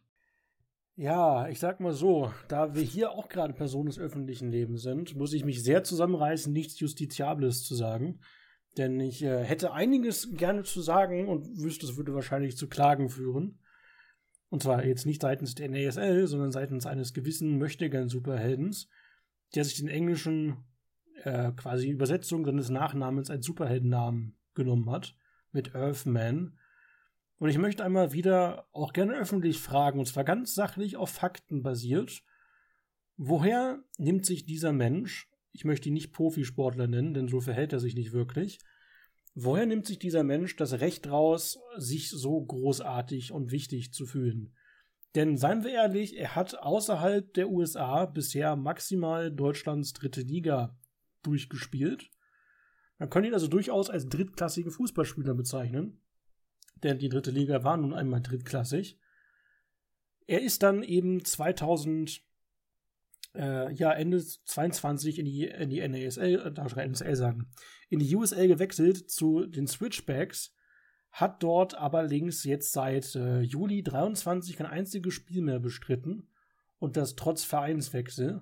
Ja, ich sag mal so, da wir hier auch gerade Personen des öffentlichen Lebens sind, muss ich mich sehr zusammenreißen, nichts Justiziables zu sagen. Denn ich äh, hätte einiges gerne zu sagen und wüsste, es würde wahrscheinlich zu Klagen führen. Und zwar jetzt nicht seitens der N A S L, sondern seitens eines gewissen Möchtegern-Superheldens, der sich den englischen äh, quasi Übersetzung seines Nachnamens als Superheldennamen genommen hat, mit Earthman. Und ich möchte einmal wieder auch gerne öffentlich fragen, und zwar ganz sachlich auf Fakten basiert, woher nimmt sich dieser Mensch, ich möchte ihn nicht Profisportler nennen, denn so verhält er sich nicht wirklich, woher nimmt sich dieser Mensch das Recht raus, sich so großartig und wichtig zu fühlen? Denn seien wir ehrlich, er hat außerhalb der U S A bisher maximal Deutschlands dritte Liga durchgespielt. Man kann ihn also durchaus als drittklassigen Fußballspieler bezeichnen, denn die dritte Liga war nun einmal drittklassig. Er ist dann eben zweitausend, äh, ja, Ende zweiundzwanzig in die, in die N A S L, äh, darf ich N S L sagen, in die U S L gewechselt zu den Switchbacks, hat dort aber links jetzt seit äh, Juli dreiundzwanzig kein einziges Spiel mehr bestritten und das trotz Vereinswechsel.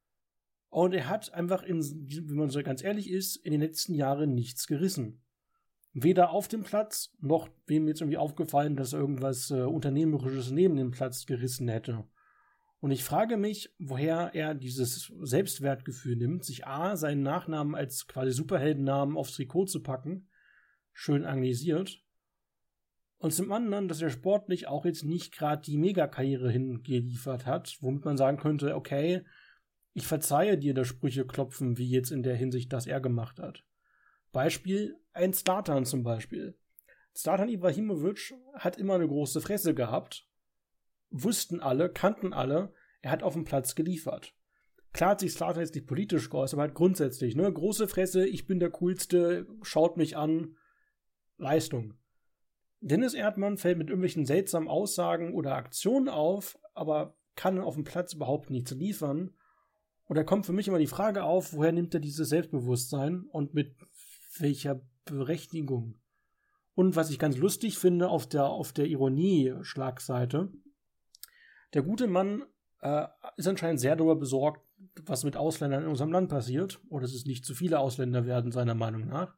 Und er hat einfach, in, wenn man so ganz ehrlich ist, in den letzten Jahren nichts gerissen. Weder auf dem Platz, noch wem jetzt irgendwie aufgefallen, dass er irgendwas äh, Unternehmerisches neben dem Platz gerissen hätte. Und ich frage mich, woher er dieses Selbstwertgefühl nimmt, sich A, seinen Nachnamen als quasi Superheldennamen aufs Trikot zu packen, schön anglisiert, und zum anderen, dass er sportlich auch jetzt nicht gerade die Megakarriere hingeliefert hat, womit man sagen könnte, okay, ich verzeihe dir das Sprücheklopfen, wie jetzt in der Hinsicht, das er gemacht hat. Beispiel, ein Zlatan zum Beispiel. Zlatan Ibrahimovic hat immer eine große Fresse gehabt, wussten alle, kannten alle, er hat auf dem Platz geliefert. Klar hat sich Zlatan jetzt nicht politisch geäußert, aber halt grundsätzlich, ne, große Fresse, ich bin der Coolste, schaut mich an, Leistung. Dennis Erdmann fällt mit irgendwelchen seltsamen Aussagen oder Aktionen auf, aber kann auf dem Platz überhaupt nichts liefern. Und da kommt für mich immer die Frage auf, woher nimmt er dieses Selbstbewusstsein und mit welcher Berechtigung? Und was ich ganz lustig finde auf der, auf der Ironie-Schlagseite, der gute Mann äh, ist anscheinend sehr darüber besorgt, was mit Ausländern in unserem Land passiert, oder dass es nicht zu viele Ausländer werden, seiner Meinung nach.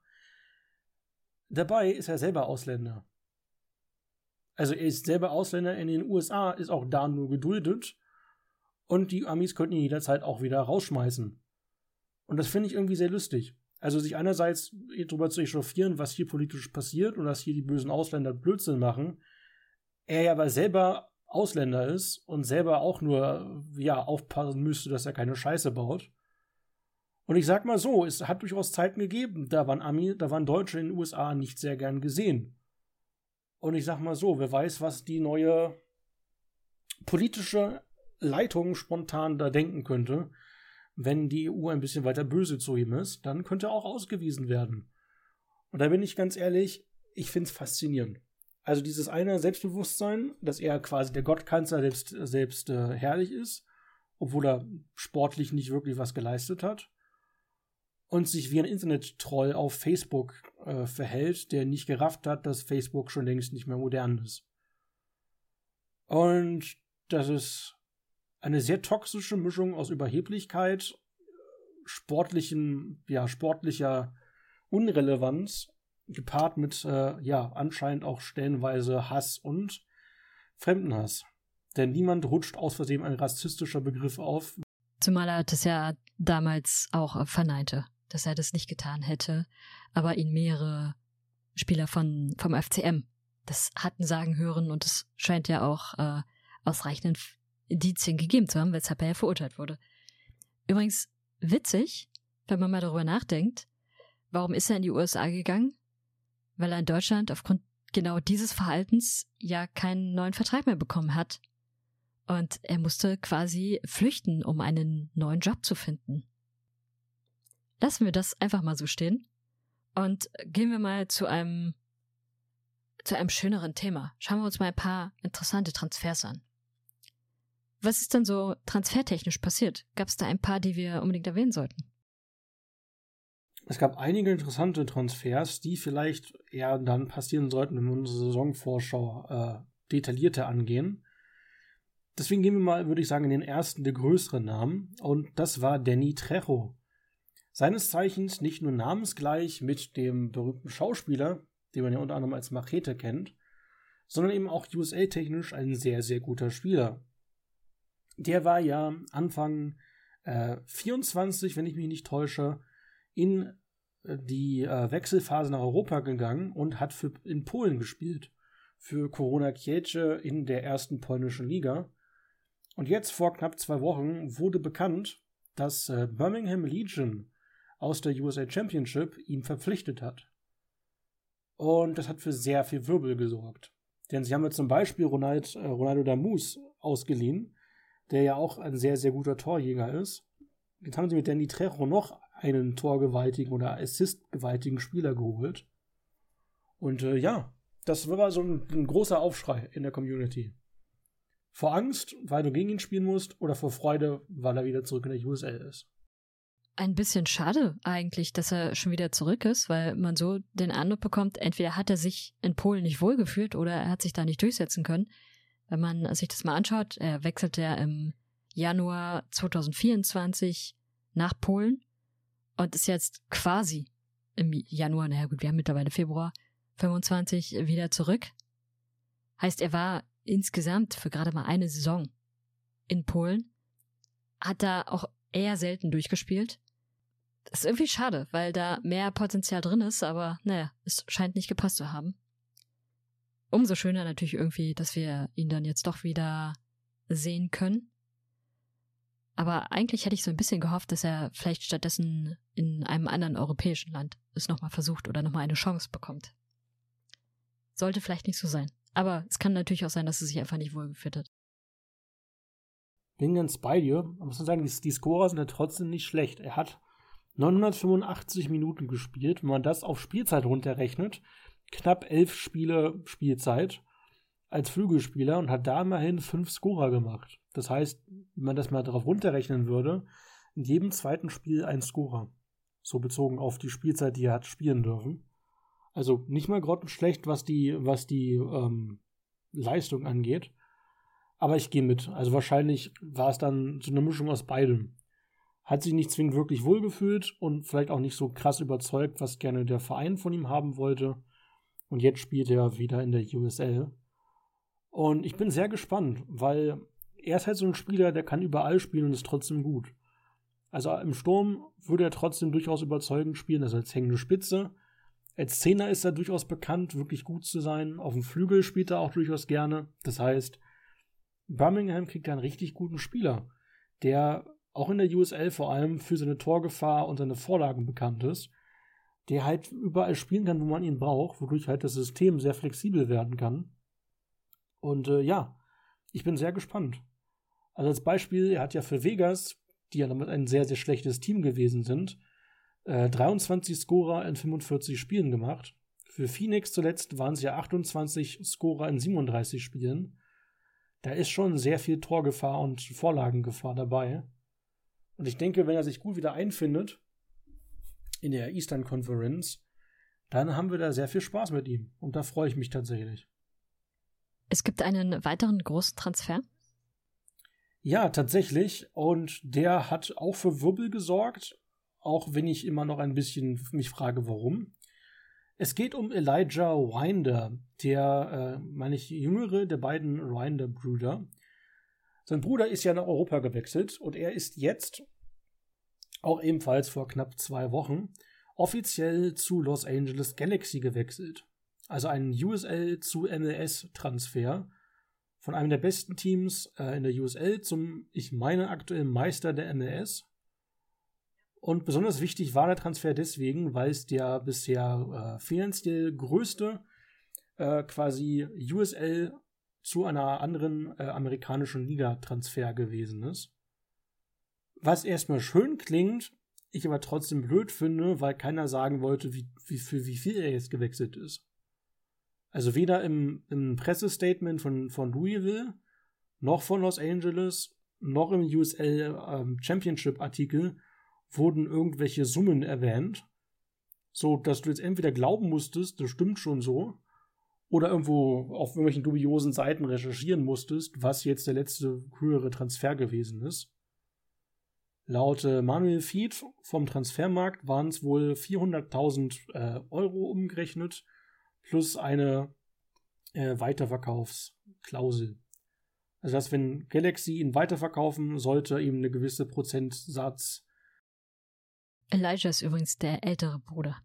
Dabei ist er selber Ausländer. Also er ist selber Ausländer in den U S A, ist auch da nur geduldet und die Amis könnten ihn jederzeit auch wieder rausschmeißen. Und das finde ich irgendwie sehr lustig. Also sich einerseits darüber zu echauffieren, was hier politisch passiert und dass hier die bösen Ausländer Blödsinn machen, er ja aber selber Ausländer ist und selber auch nur, ja, aufpassen müsste, dass er keine Scheiße baut. Und ich sag mal so, es hat durchaus Zeiten gegeben, da waren Ami, da waren Deutsche in den U S A nicht sehr gern gesehen. Und ich sag mal so, wer weiß, was die neue politische Leitung spontan da denken könnte, wenn die E U ein bisschen weiter böse zu ihm ist, dann könnte er auch ausgewiesen werden. Und da bin ich ganz ehrlich, ich find's faszinierend. Also dieses eine Selbstbewusstsein, dass er quasi der Gottkanzler selbst, selbst äh, herrlich ist, obwohl er sportlich nicht wirklich was geleistet hat. Und sich wie ein Internet-Troll auf Facebook äh, verhält, der nicht gerafft hat, dass Facebook schon längst nicht mehr modern ist. Und das ist eine sehr toxische Mischung aus Überheblichkeit, sportlichen, ja, sportlicher Unrelevanz, gepaart mit, äh, ja, anscheinend auch stellenweise Hass und Fremdenhass. Denn niemand rutscht aus Versehen ein rassistischer Begriff auf, Zumal er das ja damals auch verneinte, dass er das nicht getan hätte, aber ihn mehrere Spieler von, vom F C M das hatten sagen hören und es scheint ja auch äh, ausreichend Indizien gegeben zu haben, weshalb er ja verurteilt wurde. Übrigens witzig, wenn man mal darüber nachdenkt, warum ist er in die U S A gegangen? Weil er in Deutschland aufgrund genau dieses Verhaltens ja keinen neuen Vertrag mehr bekommen hat. Und er musste quasi flüchten, um einen neuen Job zu finden. Lassen wir das einfach mal so stehen und gehen wir mal zu einem zu einem schöneren Thema. Schauen wir uns mal ein paar interessante Transfers an. Was ist denn so transfertechnisch passiert? Gab es da ein paar, die wir unbedingt erwähnen sollten? Es gab einige interessante Transfers, die vielleicht eher dann passieren sollten, wenn wir unsere Saisonvorschau äh, detaillierter angehen. Deswegen gehen wir mal, würde ich sagen, in den ersten der größeren Namen. Und das war Danny Trejo. Seines Zeichens nicht nur namensgleich mit dem berühmten Schauspieler, den man ja unter anderem als Machete kennt, sondern eben auch U S A-technisch ein sehr, sehr guter Spieler. Der war ja Anfang äh, vierundzwanzig, wenn ich mich nicht täusche, in äh, die äh, Wechselphase nach Europa gegangen und hat für, in Polen gespielt. Für Korona Kielce in der ersten polnischen Liga. Und jetzt vor knapp zwei Wochen wurde bekannt, dass äh, Birmingham Legion aus der U S A Championship ihn verpflichtet hat. Und das hat für sehr viel Wirbel gesorgt. Denn sie haben jetzt zum Beispiel Ronald, äh, Ronaldo Damus ausgeliehen, der ja auch ein sehr, sehr guter Torjäger ist. Jetzt haben sie mit Danny Trejo noch einen torgewaltigen oder assistgewaltigen Spieler geholt. Und äh, ja, das war so ein, ein großer Aufschrei in der Community. Vor Angst, weil du gegen ihn spielen musst, oder vor Freude, weil er wieder zurück in der U S L ist. Ein bisschen schade eigentlich, dass er schon wieder zurück ist, weil man so den Eindruck bekommt, entweder hat er sich in Polen nicht wohlgefühlt oder er hat sich da nicht durchsetzen können. Wenn man sich das mal anschaut, er wechselte ja im Januar zwanzig vierundzwanzig nach Polen und ist jetzt quasi im Januar, naja gut, wir haben mittlerweile Februar fünfundzwanzig wieder zurück. Heißt, er war insgesamt für gerade mal eine Saison in Polen, hat da auch eher selten durchgespielt. Das ist irgendwie schade, weil da mehr Potenzial drin ist, aber naja, es scheint nicht gepasst zu haben. Umso schöner natürlich irgendwie, dass wir ihn dann jetzt doch wieder sehen können. Aber eigentlich hätte ich so ein bisschen gehofft, dass er vielleicht stattdessen in einem anderen europäischen Land es nochmal versucht oder nochmal eine Chance bekommt. Sollte vielleicht nicht so sein. Aber es kann natürlich auch sein, dass er sich einfach nicht wohlgefühlt hat. Bin ganz bei dir. Man muss sagen, die, die Scorer sind ja trotzdem nicht schlecht. Er hat neunhundertfünfundachtzig Minuten gespielt. Wenn man das auf Spielzeit runterrechnet, knapp elf Spiele Spielzeit als Flügelspieler und hat da immerhin fünf Scorer gemacht. Das heißt, wenn man das mal darauf runterrechnen würde, in jedem zweiten Spiel ein Scorer. So bezogen auf die Spielzeit, die er hat spielen dürfen. Also nicht mal grottenschlecht, was die, was die ähm, Leistung angeht. Aber ich gehe mit. Also wahrscheinlich war es dann so eine Mischung aus beidem. Hat sich nicht zwingend wirklich wohlgefühlt und vielleicht auch nicht so krass überzeugt, was gerne der Verein von ihm haben wollte. Und jetzt spielt er wieder in der U S L. Und ich bin sehr gespannt, weil er ist halt so ein Spieler, der kann überall spielen und ist trotzdem gut. Also im Sturm würde er trotzdem durchaus überzeugend spielen, also als hängende Spitze. Als Zehner ist er durchaus bekannt, wirklich gut zu sein. Auf dem Flügel spielt er auch durchaus gerne. Das heißt, Birmingham kriegt einen richtig guten Spieler, der auch in der U S L vor allem für seine Torgefahr und seine Vorlagen bekannt ist, der halt überall spielen kann, wo man ihn braucht, wodurch halt das System sehr flexibel werden kann. Und äh, ja, ich bin sehr gespannt. Also als Beispiel, er hat ja für Vegas, die ja damit ein sehr, sehr schlechtes Team gewesen sind, äh, dreiundzwanzig Scorer in fünfundvierzig Spielen gemacht. Für Phoenix zuletzt waren es ja achtundzwanzig Scorer in siebenunddreißig Spielen. Da ist schon sehr viel Torgefahr und Vorlagengefahr dabei. Und ich denke, wenn er sich gut wieder einfindet in der Eastern Conference, dann haben wir da sehr viel Spaß mit ihm. Und da freue ich mich tatsächlich. Es gibt einen weiteren großen Transfer? Ja, tatsächlich. Und der hat auch für Wirbel gesorgt, auch wenn ich immer noch ein bisschen mich frage, warum. Es geht um Elijah Winder, der, äh, meine ich, jüngere der beiden Winder-Brüder. Sein Bruder ist ja nach Europa gewechselt und er ist jetzt, auch ebenfalls vor knapp zwei Wochen, offiziell zu Los Angeles Galaxy gewechselt. Also ein U S L zu M L S-Transfer von einem der besten Teams äh, in der U S L zum, ich meine, aktuellen Meister der M L S. Und besonders wichtig war der Transfer deswegen, weil es der bisher äh, finanziell größte äh, quasi U S L zu einer anderen äh, amerikanischen Liga-Transfer gewesen ist. Was erstmal schön klingt, ich aber trotzdem blöd finde, weil keiner sagen wollte, wie, wie, für wie viel er jetzt gewechselt ist. Also weder im, im Pressestatement von, von Louisville, noch von Los Angeles, noch im U S L ähm, Championship-Artikel wurden irgendwelche Summen erwähnt, so dass du jetzt entweder glauben musstest, das stimmt schon so, oder irgendwo auf irgendwelchen dubiosen Seiten recherchieren musstest, was jetzt der letzte höhere Transfer gewesen ist. Laut äh, Manuel Feed vom Transfermarkt waren es wohl vierhunderttausend äh, Euro umgerechnet, plus eine äh, Weiterverkaufsklausel. Also dass, wenn Galaxy ihn weiterverkaufen, sollte ihm eine gewisse Prozentsatz. Elijah ist übrigens der ältere Bruder.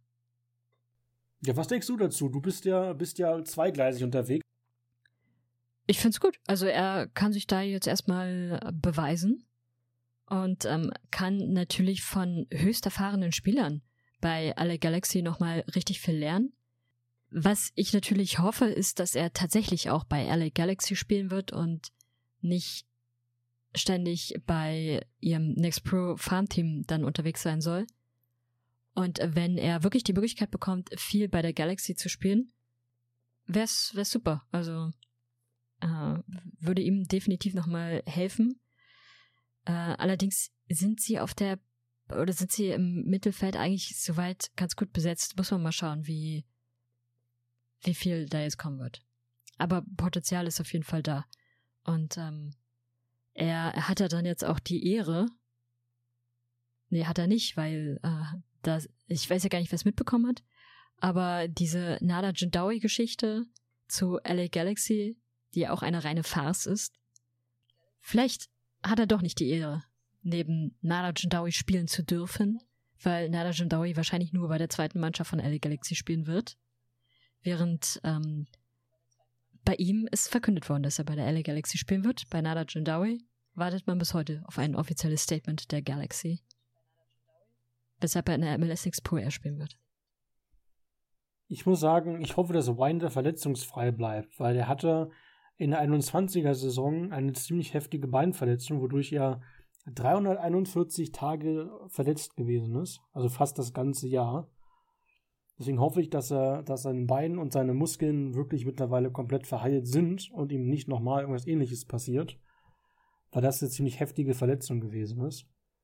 Ja, was denkst du dazu? Du bist ja, bist ja zweigleisig unterwegs. Ich find's gut. Also er kann sich da jetzt erstmal beweisen und ähm, kann natürlich von höchst erfahrenen Spielern bei L A Galaxy nochmal richtig viel lernen. Was ich natürlich hoffe, ist, dass er tatsächlich auch bei L A Galaxy spielen wird und nicht ständig bei ihrem Next Pro Farmteam dann unterwegs sein soll. Und wenn er wirklich die Möglichkeit bekommt, viel bei der Galaxy zu spielen, wär's, wär's super. Also äh, würde ihm definitiv nochmal helfen. Äh, allerdings sind sie auf der, oder sind sie im Mittelfeld eigentlich soweit ganz gut besetzt. Muss man mal schauen, wie wie viel da jetzt kommen wird. Aber Potenzial ist auf jeden Fall da. Und ähm, er, er hat ja dann jetzt auch die Ehre. Nee, hat er nicht, weil äh, das, ich weiß ja gar nicht, wer es mitbekommen hat, aber diese Nada Jindawi-Geschichte zu L A Galaxy, die ja auch eine reine Farce ist, vielleicht hat er doch nicht die Ehre, neben Nada Jindawi spielen zu dürfen, weil Nada Jindawi wahrscheinlich nur bei der zweiten Mannschaft von L A Galaxy spielen wird. Während ähm, bei ihm ist verkündet worden, dass er bei der L A Galaxy spielen wird. Bei Nada Jindawi wartet man bis heute auf ein offizielles Statement der Galaxy, weshalb er in der M L S Next Pro Air spielen wird. Ich muss sagen, ich hoffe, dass Winder verletzungsfrei bleibt, weil er hatte in der einundzwanziger-Saison eine ziemlich heftige Beinverletzung, wodurch er dreihunderteinundvierzig Tage verletzt gewesen ist, also fast das ganze Jahr. Deswegen hoffe ich, dass er, dass sein Bein und seine Muskeln wirklich mittlerweile komplett verheilt sind und ihm nicht nochmal irgendwas Ähnliches passiert, weil das eine ziemlich heftige Verletzung gewesen ist.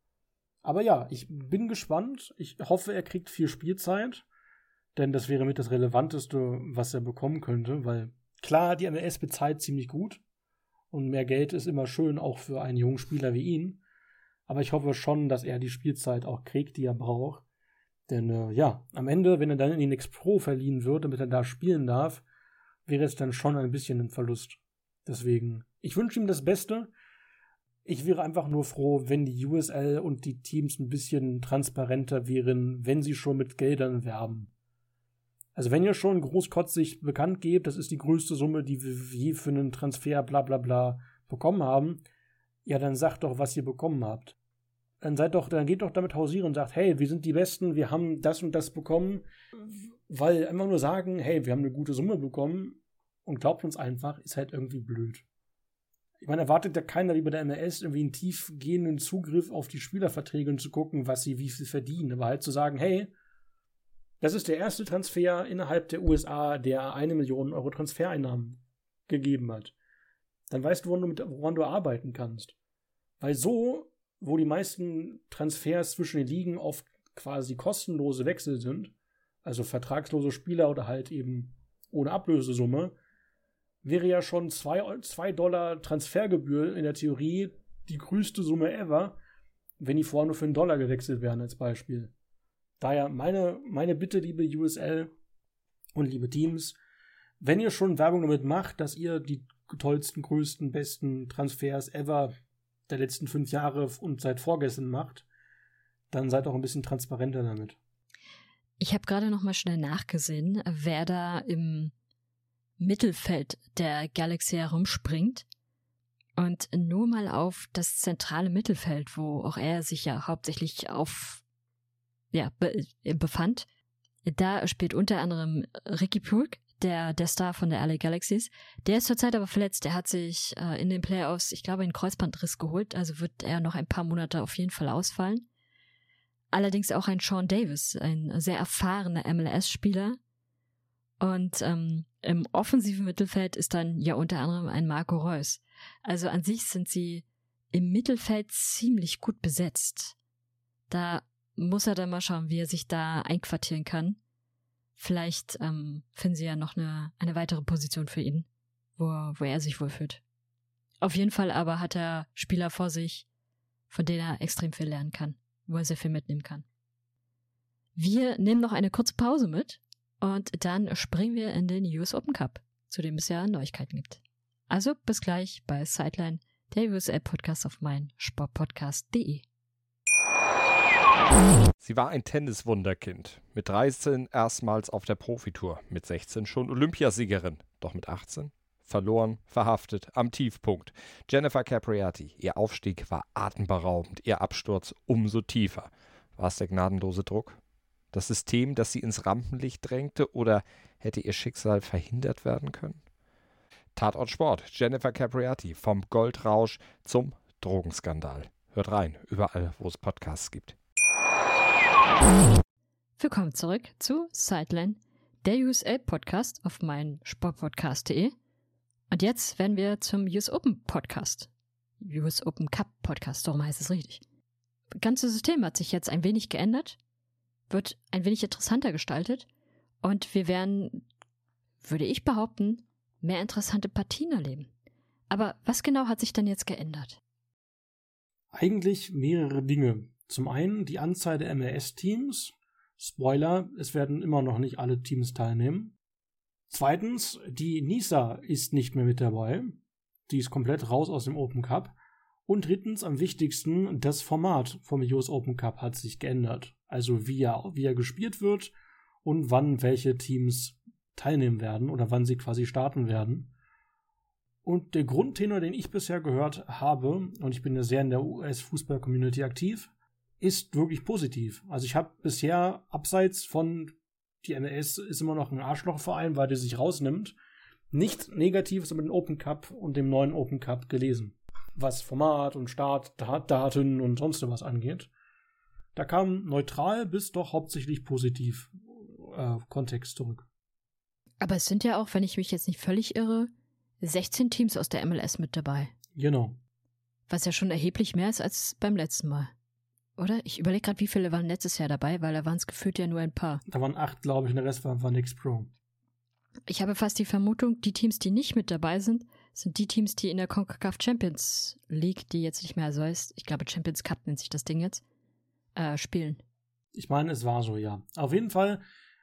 Aber ja, ich bin gespannt. Ich hoffe, er kriegt viel Spielzeit, denn das wäre mit das Relevanteste, was er bekommen könnte, weil klar, die M L S bezahlt ziemlich gut und mehr Geld ist immer schön, auch für einen jungen Spieler wie ihn. Aber ich hoffe schon, dass er die Spielzeit auch kriegt, die er braucht. Denn äh, ja, am Ende, wenn er dann in die Next Pro verliehen wird, damit er da spielen darf, wäre es dann schon ein bisschen ein Verlust. Deswegen, ich wünsche ihm das Beste. Ich wäre einfach nur froh, wenn die U S L und die Teams ein bisschen transparenter wären, wenn sie schon mit Geldern werben. Also wenn ihr schon großkotzig bekannt gebt, das ist die größte Summe, die wir je für einen Transfer bla bla bla bekommen haben, ja, dann sagt doch, was ihr bekommen habt. Dann seid doch, dann geht doch damit hausieren und sagt, hey, wir sind die Besten, wir haben das und das bekommen, weil einfach nur sagen, hey, wir haben eine gute Summe bekommen und glaubt uns einfach, ist halt irgendwie blöd. Ich meine, erwartet ja keiner wie bei der M L S irgendwie einen tiefgehenden Zugriff auf die Spielerverträge und zu gucken, was sie wie viel verdienen, aber halt zu sagen, hey, das ist der erste Transfer innerhalb der U S A, der eine Million Euro Transfereinnahmen gegeben hat. Dann weißt du, woran du, mit, woran du arbeiten kannst. Weil so, wo die meisten Transfers zwischen den Ligen oft quasi kostenlose Wechsel sind, also vertragslose Spieler oder halt eben ohne Ablösesumme, wäre ja schon zwei Dollar Transfergebühr in der Theorie die größte Summe ever, wenn die vorher nur für einen Dollar gewechselt werden als Beispiel. Daher meine, meine Bitte, liebe U S L und liebe Teams, wenn ihr schon Werbung damit macht, dass ihr die tollsten, größten, besten Transfers ever der letzten fünf Jahre und seit vorgestern macht, dann seid auch ein bisschen transparenter damit. Ich habe gerade noch mal schnell nachgesehen, wer da im Mittelfeld der Galaxy herumspringt und nur mal auf das zentrale Mittelfeld, wo auch er sich ja hauptsächlich auf ja be- befand. Da spielt unter anderem Ricky Puig, der der Star von der L A Galaxies. Der ist zurzeit aber verletzt. Der hat sich äh, in den Playoffs, ich glaube, einen Kreuzbandriss geholt, also wird er noch ein paar Monate auf jeden Fall ausfallen. Allerdings auch ein Sean Davis, ein sehr erfahrener M L S-Spieler. Und ähm, im offensiven Mittelfeld ist dann ja unter anderem ein Marco Reus. Also an sich sind sie im Mittelfeld ziemlich gut besetzt. Da muss er dann mal schauen, wie er sich da einquartieren kann. Vielleicht ähm, finden sie ja noch eine, eine weitere Position für ihn, wo, wo er sich wohlfühlt. Auf jeden Fall aber hat er Spieler vor sich, von denen er extrem viel lernen kann, wo er sehr viel mitnehmen kann. Wir nehmen noch eine kurze Pause mit und dann springen wir in den U S Open Cup, zu dem es ja Neuigkeiten gibt. Also bis gleich bei Sideline, der U S L-Podcast auf mein Sportpodcast punkt de. Sie war ein Tenniswunderkind. Mit dreizehn erstmals auf der Profitour, mit sechzehn schon Olympiasiegerin, doch mit achtzehn verloren, verhaftet, am Tiefpunkt. Jennifer Capriati, ihr Aufstieg war atemberaubend, ihr Absturz umso tiefer. War es der gnadenlose Druck? Das System, das sie ins Rampenlicht drängte, oder hätte ihr Schicksal verhindert werden können? Tatort Sport, Jennifer Capriati, vom Goldrausch zum Drogenskandal. Hört rein, überall, wo es Podcasts gibt. Willkommen zurück zu Sideline, der U S L-Podcast auf mein Sportpodcast punkt de. Und jetzt werden wir zum U S Open Podcast. U S Open Cup Podcast, darum heißt es richtig. Das ganze System hat sich jetzt ein wenig geändert, wird ein wenig interessanter gestaltet und wir werden, würde ich behaupten, mehr interessante Partien erleben. Aber was genau hat sich denn jetzt geändert? Eigentlich mehrere Dinge. Zum einen die Anzahl der M L S-Teams. Spoiler, es werden immer noch nicht alle Teams teilnehmen. Zweitens, die NISA ist nicht mehr mit dabei. Die ist komplett raus aus dem Open Cup. Und drittens, am wichtigsten, das Format vom U S Open Cup hat sich geändert. Also wie er, wie er gespielt wird und wann welche Teams teilnehmen werden oder wann sie quasi starten werden. Und der Grundtenor, den ich bisher gehört habe, und ich bin ja sehr in der U S-Fußball-Community aktiv, ist wirklich positiv. Also ich habe bisher, abseits von die M L S ist immer noch ein Arschlochverein, weil der sich rausnimmt, nichts Negatives über den Open Cup und dem neuen Open Cup gelesen. Was Format und Startdaten und sonst was angeht. Da kam neutral bis doch hauptsächlich positiv äh, Kontext zurück. Aber es sind ja auch, wenn ich mich jetzt nicht völlig irre, sechzehn Teams aus der M L S mit dabei. Genau. Was ja schon erheblich mehr ist als beim letzten Mal. Oder? Ich überlege gerade, wie viele waren letztes Jahr dabei, weil da waren es gefühlt ja nur ein paar. Da waren acht, glaube ich, und der Rest war, war nix Pro. Ich habe fast die Vermutung, die Teams, die nicht mit dabei sind, sind die Teams, die in der CONCACAF Champions League, die jetzt nicht mehr so heißt, ich glaube Champions Cup nennt sich das Ding jetzt, äh, spielen. Ich meine, es war so, ja. Auf jeden Fall,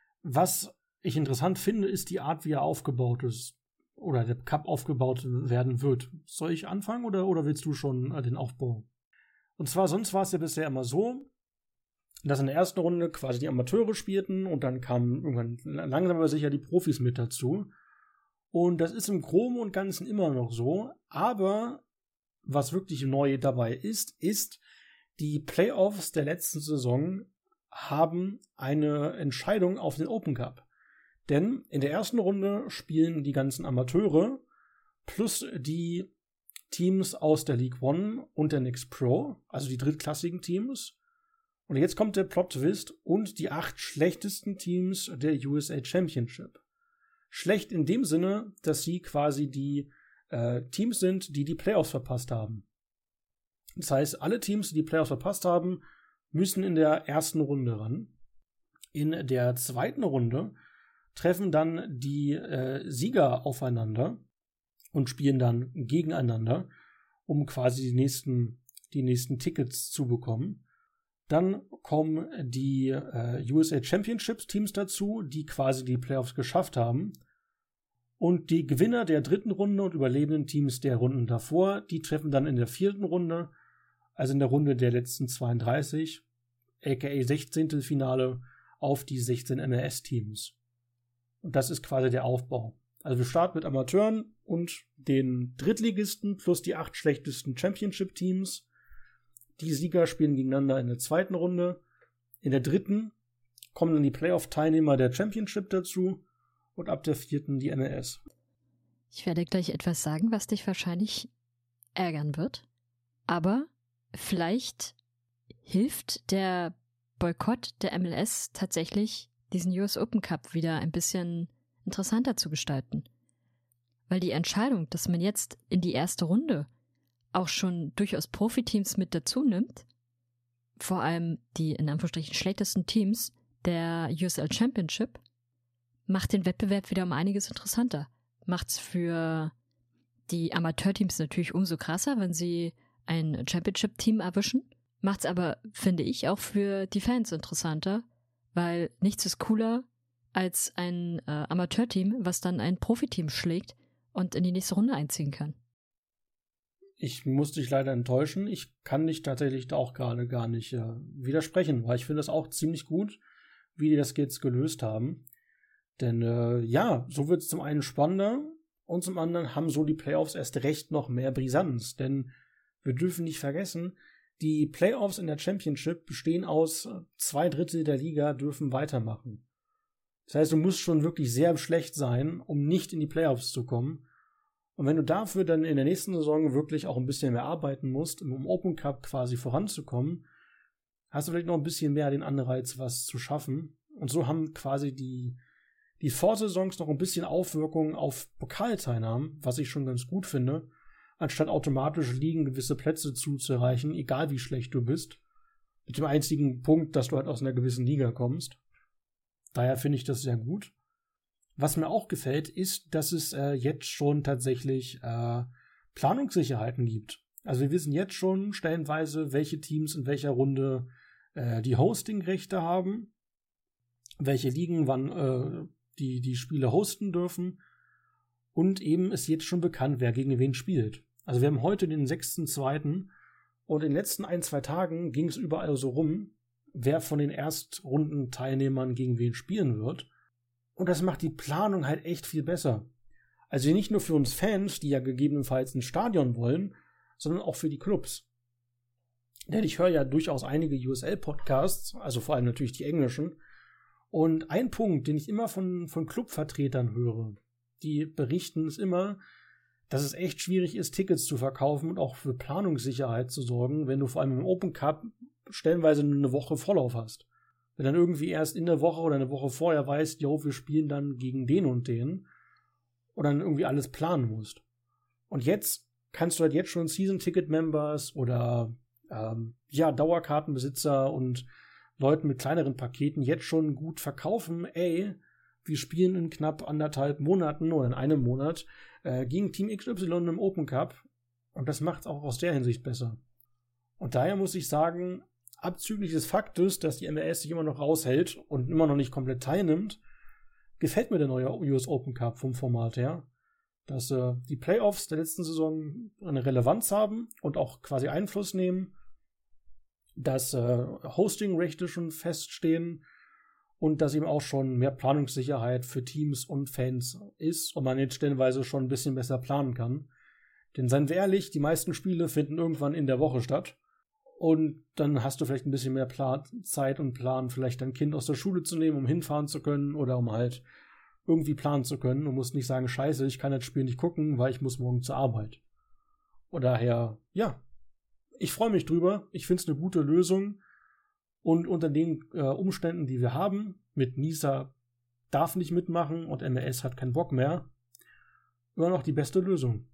was ich interessant finde, ist die Art, wie er aufgebaut ist. Oder der Cup aufgebaut werden wird. Soll ich anfangen oder, oder willst du schon äh, den Aufbau? Und zwar, sonst war es ja bisher immer so, dass in der ersten Runde quasi die Amateure spielten und dann kamen irgendwann langsam aber sicher die Profis mit dazu. Und das ist im Groben und Ganzen immer noch so. Aber was wirklich neu dabei ist, ist, die Playoffs der letzten Saison haben eine Entscheidung auf den Open Cup. Denn in der ersten Runde spielen die ganzen Amateure plus die Teams aus der League One und der Next Pro, also die drittklassigen Teams. Und jetzt kommt der Plot-Twist und die acht schlechtesten Teams der U S A Championship. Schlecht in dem Sinne, dass sie quasi die äh, Teams sind, die die Playoffs verpasst haben. Das heißt, alle Teams, die die Playoffs verpasst haben, müssen in der ersten Runde ran. In der zweiten Runde treffen dann die äh, Sieger aufeinander und spielen dann gegeneinander, um quasi die nächsten, die nächsten Tickets zu bekommen. Dann kommen die äh, U S A Championships Teams dazu, die quasi die Playoffs geschafft haben. Und die Gewinner der dritten Runde und überlebenden Teams der Runden davor, die treffen dann in der vierten Runde, also in der Runde der letzten zweiunddreißig, aka sechzehnte Finale, auf die sechzehn M L S-Teams. Und das ist quasi der Aufbau. Also wir starten mit Amateuren und den Drittligisten plus die acht schlechtesten Championship-Teams. Die Sieger spielen gegeneinander in der zweiten Runde. In der dritten kommen dann die Playoff-Teilnehmer der Championship dazu und ab der vierten die M L S. Ich werde gleich etwas sagen, was dich wahrscheinlich ärgern wird. Aber vielleicht hilft der Boykott der M L S tatsächlich, diesen U S Open Cup wieder ein bisschen interessanter zu gestalten. Weil die Entscheidung, dass man jetzt in die erste Runde auch schon durchaus Profiteams mit dazu nimmt, vor allem die in Anführungsstrichen schlechtesten Teams der U S L Championship, macht den Wettbewerb wieder um einiges interessanter. Macht's für die Amateurteams natürlich umso krasser, wenn sie ein Championship-Team erwischen. Macht's aber, finde ich, auch für die Fans interessanter, weil nichts ist cooler als ein äh, Amateurteam, was dann ein Profiteam schlägt und in die nächste Runde einziehen kann. Ich muss dich leider enttäuschen. Ich kann dich tatsächlich da auch gerade gar nicht äh, widersprechen, weil ich finde das auch ziemlich gut, wie die das jetzt gelöst haben. Denn äh, ja, so wird es zum einen spannender und zum anderen haben so die Playoffs erst recht noch mehr Brisanz. Denn wir dürfen nicht vergessen, die Playoffs in der Championship bestehen aus zwei Drittel der Liga dürfen weitermachen. Das heißt, du musst schon wirklich sehr schlecht sein, um nicht in die Playoffs zu kommen. Und wenn du dafür dann in der nächsten Saison wirklich auch ein bisschen mehr arbeiten musst, um im Open Cup quasi voranzukommen, hast du vielleicht noch ein bisschen mehr den Anreiz, was zu schaffen. Und so haben quasi die, die Vorsaisons noch ein bisschen Aufwirkung auf Pokalteilnahmen, was ich schon ganz gut finde, anstatt automatisch liegen gewisse Plätze zuzureichen, egal wie schlecht du bist. Mit dem einzigen Punkt, dass du halt aus einer gewissen Liga kommst. Daher finde ich das sehr gut. Was mir auch gefällt, ist, dass es äh, jetzt schon tatsächlich äh, Planungssicherheiten gibt. Also wir wissen jetzt schon stellenweise, welche Teams in welcher Runde äh, die Hosting-Rechte haben, welche Ligen wann äh, die, die Spiele hosten dürfen und eben ist jetzt schon bekannt, wer gegen wen spielt. Also wir haben heute den sechsten zweiten und in den letzten ein, zwei Tagen ging es überall so rum, wer von den Erstrundenteilnehmern gegen wen spielen wird. Und das macht die Planung halt echt viel besser. Also nicht nur für uns Fans, die ja gegebenenfalls ein Stadion wollen, sondern auch für die Clubs. Denn ich höre ja durchaus einige U S L-Podcasts, also vor allem natürlich die englischen. Und ein Punkt, den ich immer von, von Clubvertretern höre, die berichten, ist immer, dass es echt schwierig ist, Tickets zu verkaufen und auch für Planungssicherheit zu sorgen, wenn du vor allem im Open Cup stellenweise nur eine Woche Vorlauf hast. Wenn dann irgendwie erst in der Woche oder eine Woche vorher weißt, jo, wir spielen dann gegen den und den und dann irgendwie alles planen musst. Und jetzt kannst du halt jetzt schon Season-Ticket-Members oder ähm, ja, Dauerkartenbesitzer und Leuten mit kleineren Paketen jetzt schon gut verkaufen, ey, wir spielen in knapp anderthalb Monaten oder in einem Monat äh, gegen Team X Y im Open Cup und das macht es auch aus der Hinsicht besser. Und daher muss ich sagen, abzüglich des Faktes, dass die M L S sich immer noch raushält und immer noch nicht komplett teilnimmt, gefällt mir der neue U S Open Cup vom Format her, dass äh, die Playoffs der letzten Saison eine Relevanz haben und auch quasi Einfluss nehmen, dass äh, Hosting-Rechte schon feststehen und dass eben auch schon mehr Planungssicherheit für Teams und Fans ist und man jetzt stellenweise schon ein bisschen besser planen kann. Denn seien wir ehrlich, die meisten Spiele finden irgendwann in der Woche statt. Und dann hast du vielleicht ein bisschen mehr Plan- Zeit und Plan, vielleicht dein Kind aus der Schule zu nehmen, um hinfahren zu können oder um halt irgendwie planen zu können. Du musst nicht sagen, scheiße, ich kann das Spiel nicht gucken, weil ich muss morgen zur Arbeit. Und daher, ja, ich freue mich drüber. Ich finde es eine gute Lösung. Und unter den äh, Umständen, die wir haben, mit Nisa darf nicht mitmachen und M L S hat keinen Bock mehr, immer noch die beste Lösung.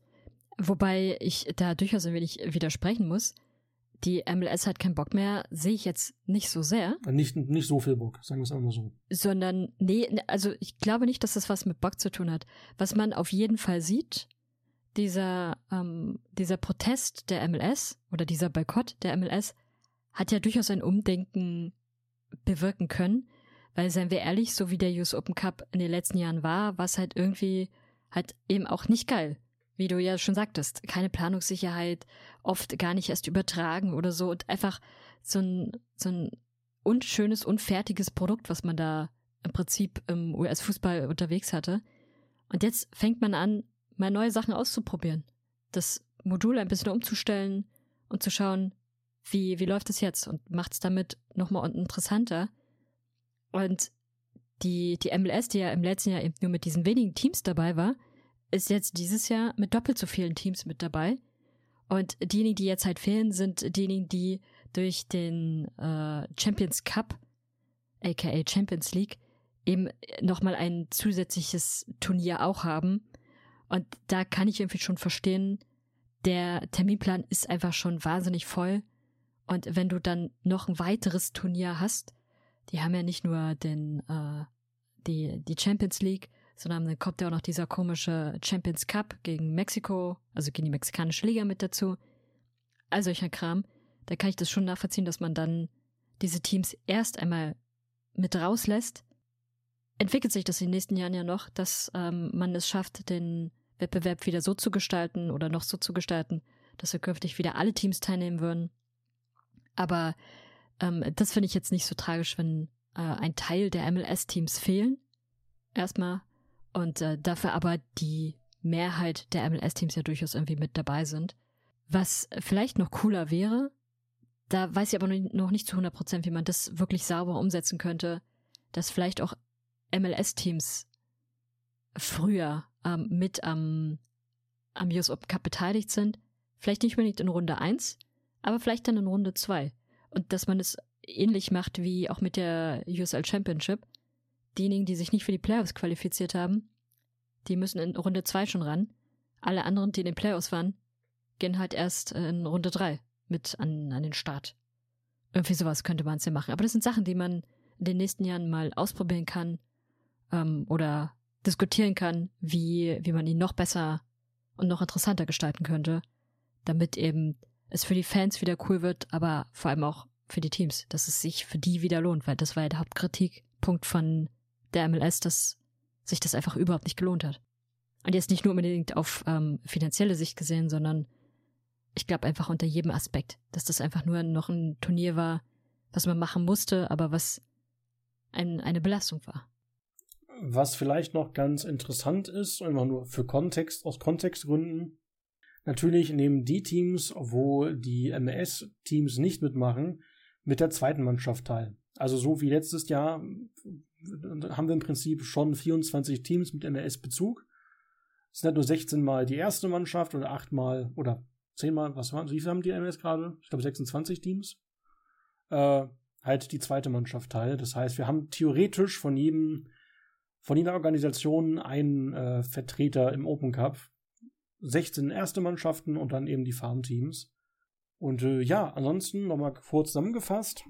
Wobei ich da durchaus ein wenig widersprechen muss. Die M L S hat keinen Bock mehr, sehe ich jetzt nicht so sehr. Nicht, nicht so viel Bock, sagen wir es einmal so. Sondern, nee, also ich glaube nicht, dass das was mit Bock zu tun hat. Was man auf jeden Fall sieht, dieser, ähm, dieser Protest der M L S oder dieser Boykott der M L S hat ja durchaus ein Umdenken bewirken können, Weil, seien wir ehrlich, so wie der U S Open Cup in den letzten Jahren war, war es halt irgendwie halt eben auch nicht geil. Wie du ja schon sagtest, keine Planungssicherheit, oft gar nicht erst übertragen oder so und einfach so ein, so ein unschönes, unfertiges Produkt, was man da im Prinzip im U S-Fußball unterwegs hatte. Und jetzt fängt man an, mal neue Sachen auszuprobieren. Das Modul ein bisschen umzustellen und zu schauen, wie, wie läuft es jetzt und macht es damit nochmal interessanter. Und die, die M L S, die ja im letzten Jahr eben nur mit diesen wenigen Teams dabei war, ist jetzt dieses Jahr mit doppelt so vielen Teams mit dabei. Und diejenigen, die jetzt halt fehlen, sind diejenigen, die durch den äh, Champions Cup, aka Champions League, eben nochmal ein zusätzliches Turnier auch haben. Und da kann ich irgendwie schon verstehen, der Terminplan ist einfach schon wahnsinnig voll. Und wenn du dann noch ein weiteres Turnier hast, die haben ja nicht nur den äh, die, die Champions League, sondern dann kommt ja auch noch dieser komische Champions Cup gegen Mexiko, also gegen die mexikanische Liga mit dazu. All solcher Kram. Da kann ich das schon nachvollziehen, dass man dann diese Teams erst einmal mit rauslässt. Entwickelt sich das in den nächsten Jahren ja noch, dass ähm, man es schafft, den Wettbewerb wieder so zu gestalten oder noch so zu gestalten, dass wir künftig wieder alle Teams teilnehmen würden. Aber ähm, das finde ich jetzt nicht so tragisch, wenn äh, ein Teil der M L S-Teams fehlen. Erstmal. Und äh, dafür aber die Mehrheit der M L S-Teams ja durchaus irgendwie mit dabei sind. Was vielleicht noch cooler wäre, da weiß ich aber noch nicht zu hundert Prozent, wie man das wirklich sauber umsetzen könnte, dass vielleicht auch M L S-Teams früher ähm, mit am, am U S Open Cup beteiligt sind. Vielleicht nicht unbedingt in Runde eins, aber vielleicht dann in Runde zwei. Und dass man es ähnlich macht wie auch mit der U S L Championship. Diejenigen, die sich nicht für die Playoffs qualifiziert haben, die müssen in Runde zwei schon ran. Alle anderen, die in den Playoffs waren, gehen halt erst in Runde drei mit an, an den Start. Irgendwie sowas könnte man es ja machen. Aber das sind Sachen, die man in den nächsten Jahren mal ausprobieren kann ähm, oder diskutieren kann, wie, wie man ihn noch besser und noch interessanter gestalten könnte, damit eben es für die Fans wieder cool wird, aber vor allem auch für die Teams, dass es sich für die wieder lohnt, weil das war ja der Hauptkritikpunkt von der M L S, dass sich das einfach überhaupt nicht gelohnt hat. Und jetzt nicht nur unbedingt auf ähm, finanzielle Sicht gesehen, sondern ich glaube einfach unter jedem Aspekt, dass das einfach nur noch ein Turnier war, was man machen musste, aber was ein, eine Belastung war. Was vielleicht noch ganz interessant ist, einfach nur für Kontext, aus Kontextgründen, natürlich nehmen die Teams, wo die M L S-Teams nicht mitmachen, mit der zweiten Mannschaft teil. Also so wie letztes Jahr haben wir im Prinzip schon vierundzwanzig Teams mit M L S-Bezug. Es sind halt nur sechzehn Mal die erste Mannschaft oder acht Mal oder zehn Mal, was waren, wie viel haben die M L S gerade? Ich glaube sechsundzwanzig Teams. Äh, halt die zweite Mannschaft teil. Das heißt, wir haben theoretisch von jedem, von jeder Organisation einen äh, Vertreter im Open Cup. sechzehn erste Mannschaften und dann eben die Farmteams. Und äh, ja, ansonsten nochmal kurz zusammengefasst.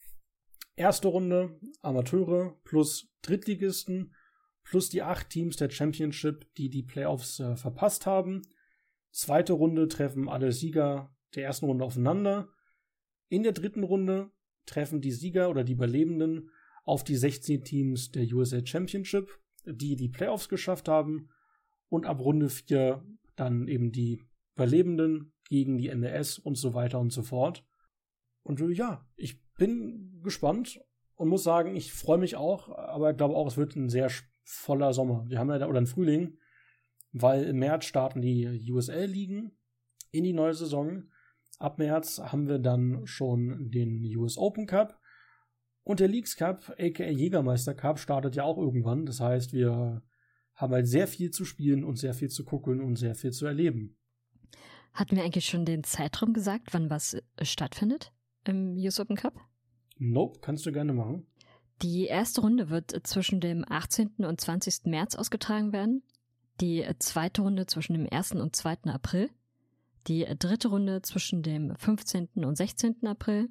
Erste Runde Amateure plus Drittligisten plus die acht Teams der Championship, die die Playoffs äh, verpasst haben. Zweite Runde treffen alle Sieger der ersten Runde aufeinander. In der dritten Runde treffen die Sieger oder die Überlebenden auf die sechzehn Teams der U S A Championship, die die Playoffs geschafft haben. Und ab Runde vier dann eben die Überlebenden gegen die M L S und so weiter und so fort. Und äh, ja, ich bin gespannt und muss sagen, ich freue mich auch, aber ich glaube auch, es wird ein sehr voller Sommer. Wir haben ja, oder ein Frühling, weil im März starten die U S L-Ligen in die neue Saison. Ab März haben wir dann schon den U S Open Cup und der Leagues Cup, aka Jägermeister Cup, startet ja auch irgendwann. Das heißt, wir haben halt sehr viel zu spielen und sehr viel zu gucken und sehr viel zu erleben. Hatten wir eigentlich schon den Zeitraum gesagt, wann was stattfindet im U S Open Cup? Nope, kannst du gerne machen. Die erste Runde wird zwischen dem achtzehnten und zwanzigsten März ausgetragen werden. Die zweite Runde zwischen dem ersten und zweiten April. Die dritte Runde zwischen dem fünfzehnten und sechzehnten April.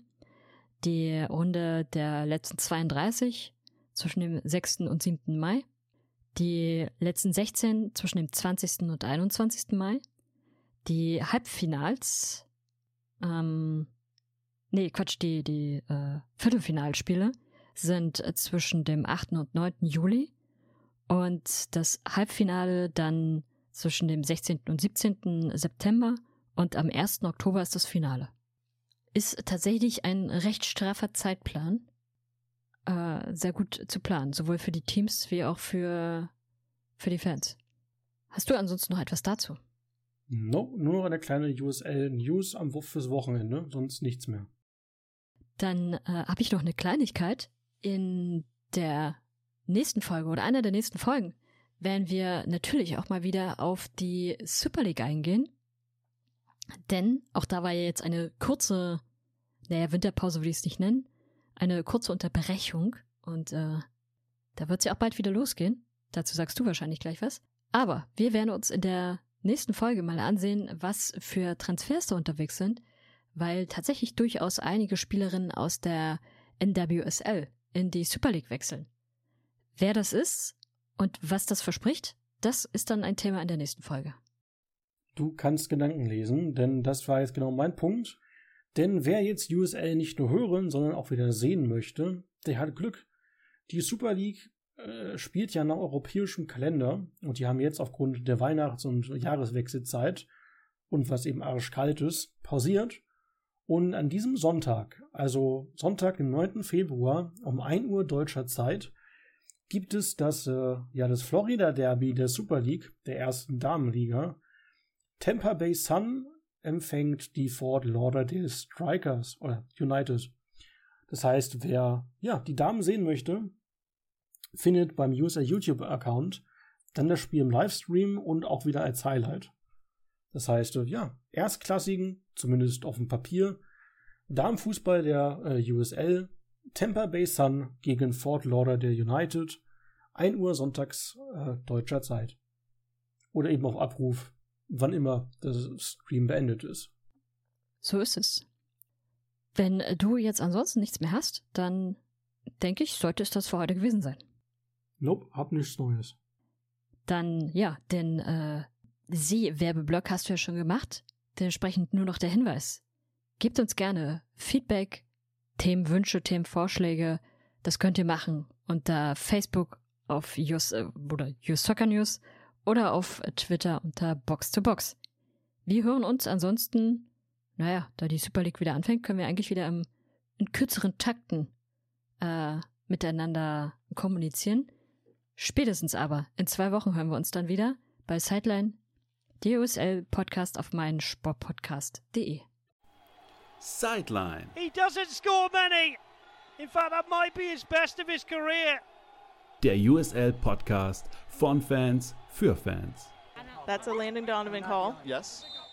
Die Runde der letzten zweiunddreißig zwischen dem sechsten und siebten Mai. Die letzten sechzehn zwischen dem zwanzigsten und einundzwanzigsten Mai. Die Halbfinals, ähm, nee, Quatsch, die, die äh, Viertelfinalspiele sind zwischen dem achten und neunten Juli und das Halbfinale dann zwischen dem sechzehnten und siebzehnten September und am ersten Oktober ist das Finale. Ist tatsächlich ein recht straffer Zeitplan. Äh, sehr gut zu planen, sowohl für die Teams wie auch für, für die Fans. Hast du ansonsten noch etwas dazu? No, nur noch eine kleine U S L-News am Wurf fürs Wochenende, sonst nichts mehr. Dann äh, habe ich noch eine Kleinigkeit. In der nächsten Folge oder einer der nächsten Folgen werden wir natürlich auch mal wieder auf die Super League eingehen. Denn auch da war ja jetzt eine kurze, naja, Winterpause würde ich es nicht nennen, eine kurze Unterbrechung und äh, da wird es ja auch bald wieder losgehen. Dazu sagst du wahrscheinlich gleich was. Aber wir werden uns in der nächsten Folge mal ansehen, was für Transfers da unterwegs sind, weil tatsächlich durchaus einige Spielerinnen aus der N W S L in die Super League wechseln. Wer das ist und was das verspricht, das ist dann ein Thema in der nächsten Folge. Du kannst Gedanken lesen, denn das war jetzt genau mein Punkt. Denn wer jetzt U S L nicht nur hören, sondern auch wieder sehen möchte, der hat Glück. Die Super League äh, spielt ja nach europäischem Kalender und die haben jetzt aufgrund der Weihnachts- und Jahreswechselzeit und was eben arschkalt ist, pausiert. Und an diesem Sonntag, also Sonntag, den neunten Februar um ein Uhr deutscher Zeit, gibt es das, äh, ja, das Florida Derby der Super League, der ersten Damenliga. Tampa Bay Sun empfängt die Fort Lauderdale Strikers oder United. Das heißt, wer ja die Damen sehen möchte, findet beim U S A YouTube-Account dann das Spiel im Livestream und auch wieder als Highlight. Das heißt, ja, erstklassigen, zumindest auf dem Papier, Damenfußball der äh, U S L, Tampa Bay Sun gegen Fort Lauderdale United, ein Uhr sonntags äh, deutscher Zeit. Oder eben auf Abruf, wann immer der Stream beendet ist. So ist es. Wenn du jetzt ansonsten nichts mehr hast, dann denke ich, sollte es das für heute gewesen sein. Nope, hab nichts Neues. Dann, ja, den äh, Sie-Werbeblock hast du ja schon gemacht. Dementsprechend nur noch der Hinweis. Gebt uns gerne Feedback, Themenwünsche, Themenvorschläge. Das könnt ihr machen unter Facebook auf Just, äh, oder Just Soccer News oder auf Twitter unter Box to Box. Wir hören uns ansonsten, naja, da die Super League wieder anfängt, können wir eigentlich wieder im, in kürzeren Takten äh, miteinander kommunizieren. Spätestens aber in zwei Wochen hören wir uns dann wieder bei Sideline, der U S L-Podcast auf meinsportpodcast punkt de. Sideline. He doesn't score many. In fact, that might be his best of his career. Der U S L-Podcast von Fans für Fans. That's a Landon Donovan call. Yes.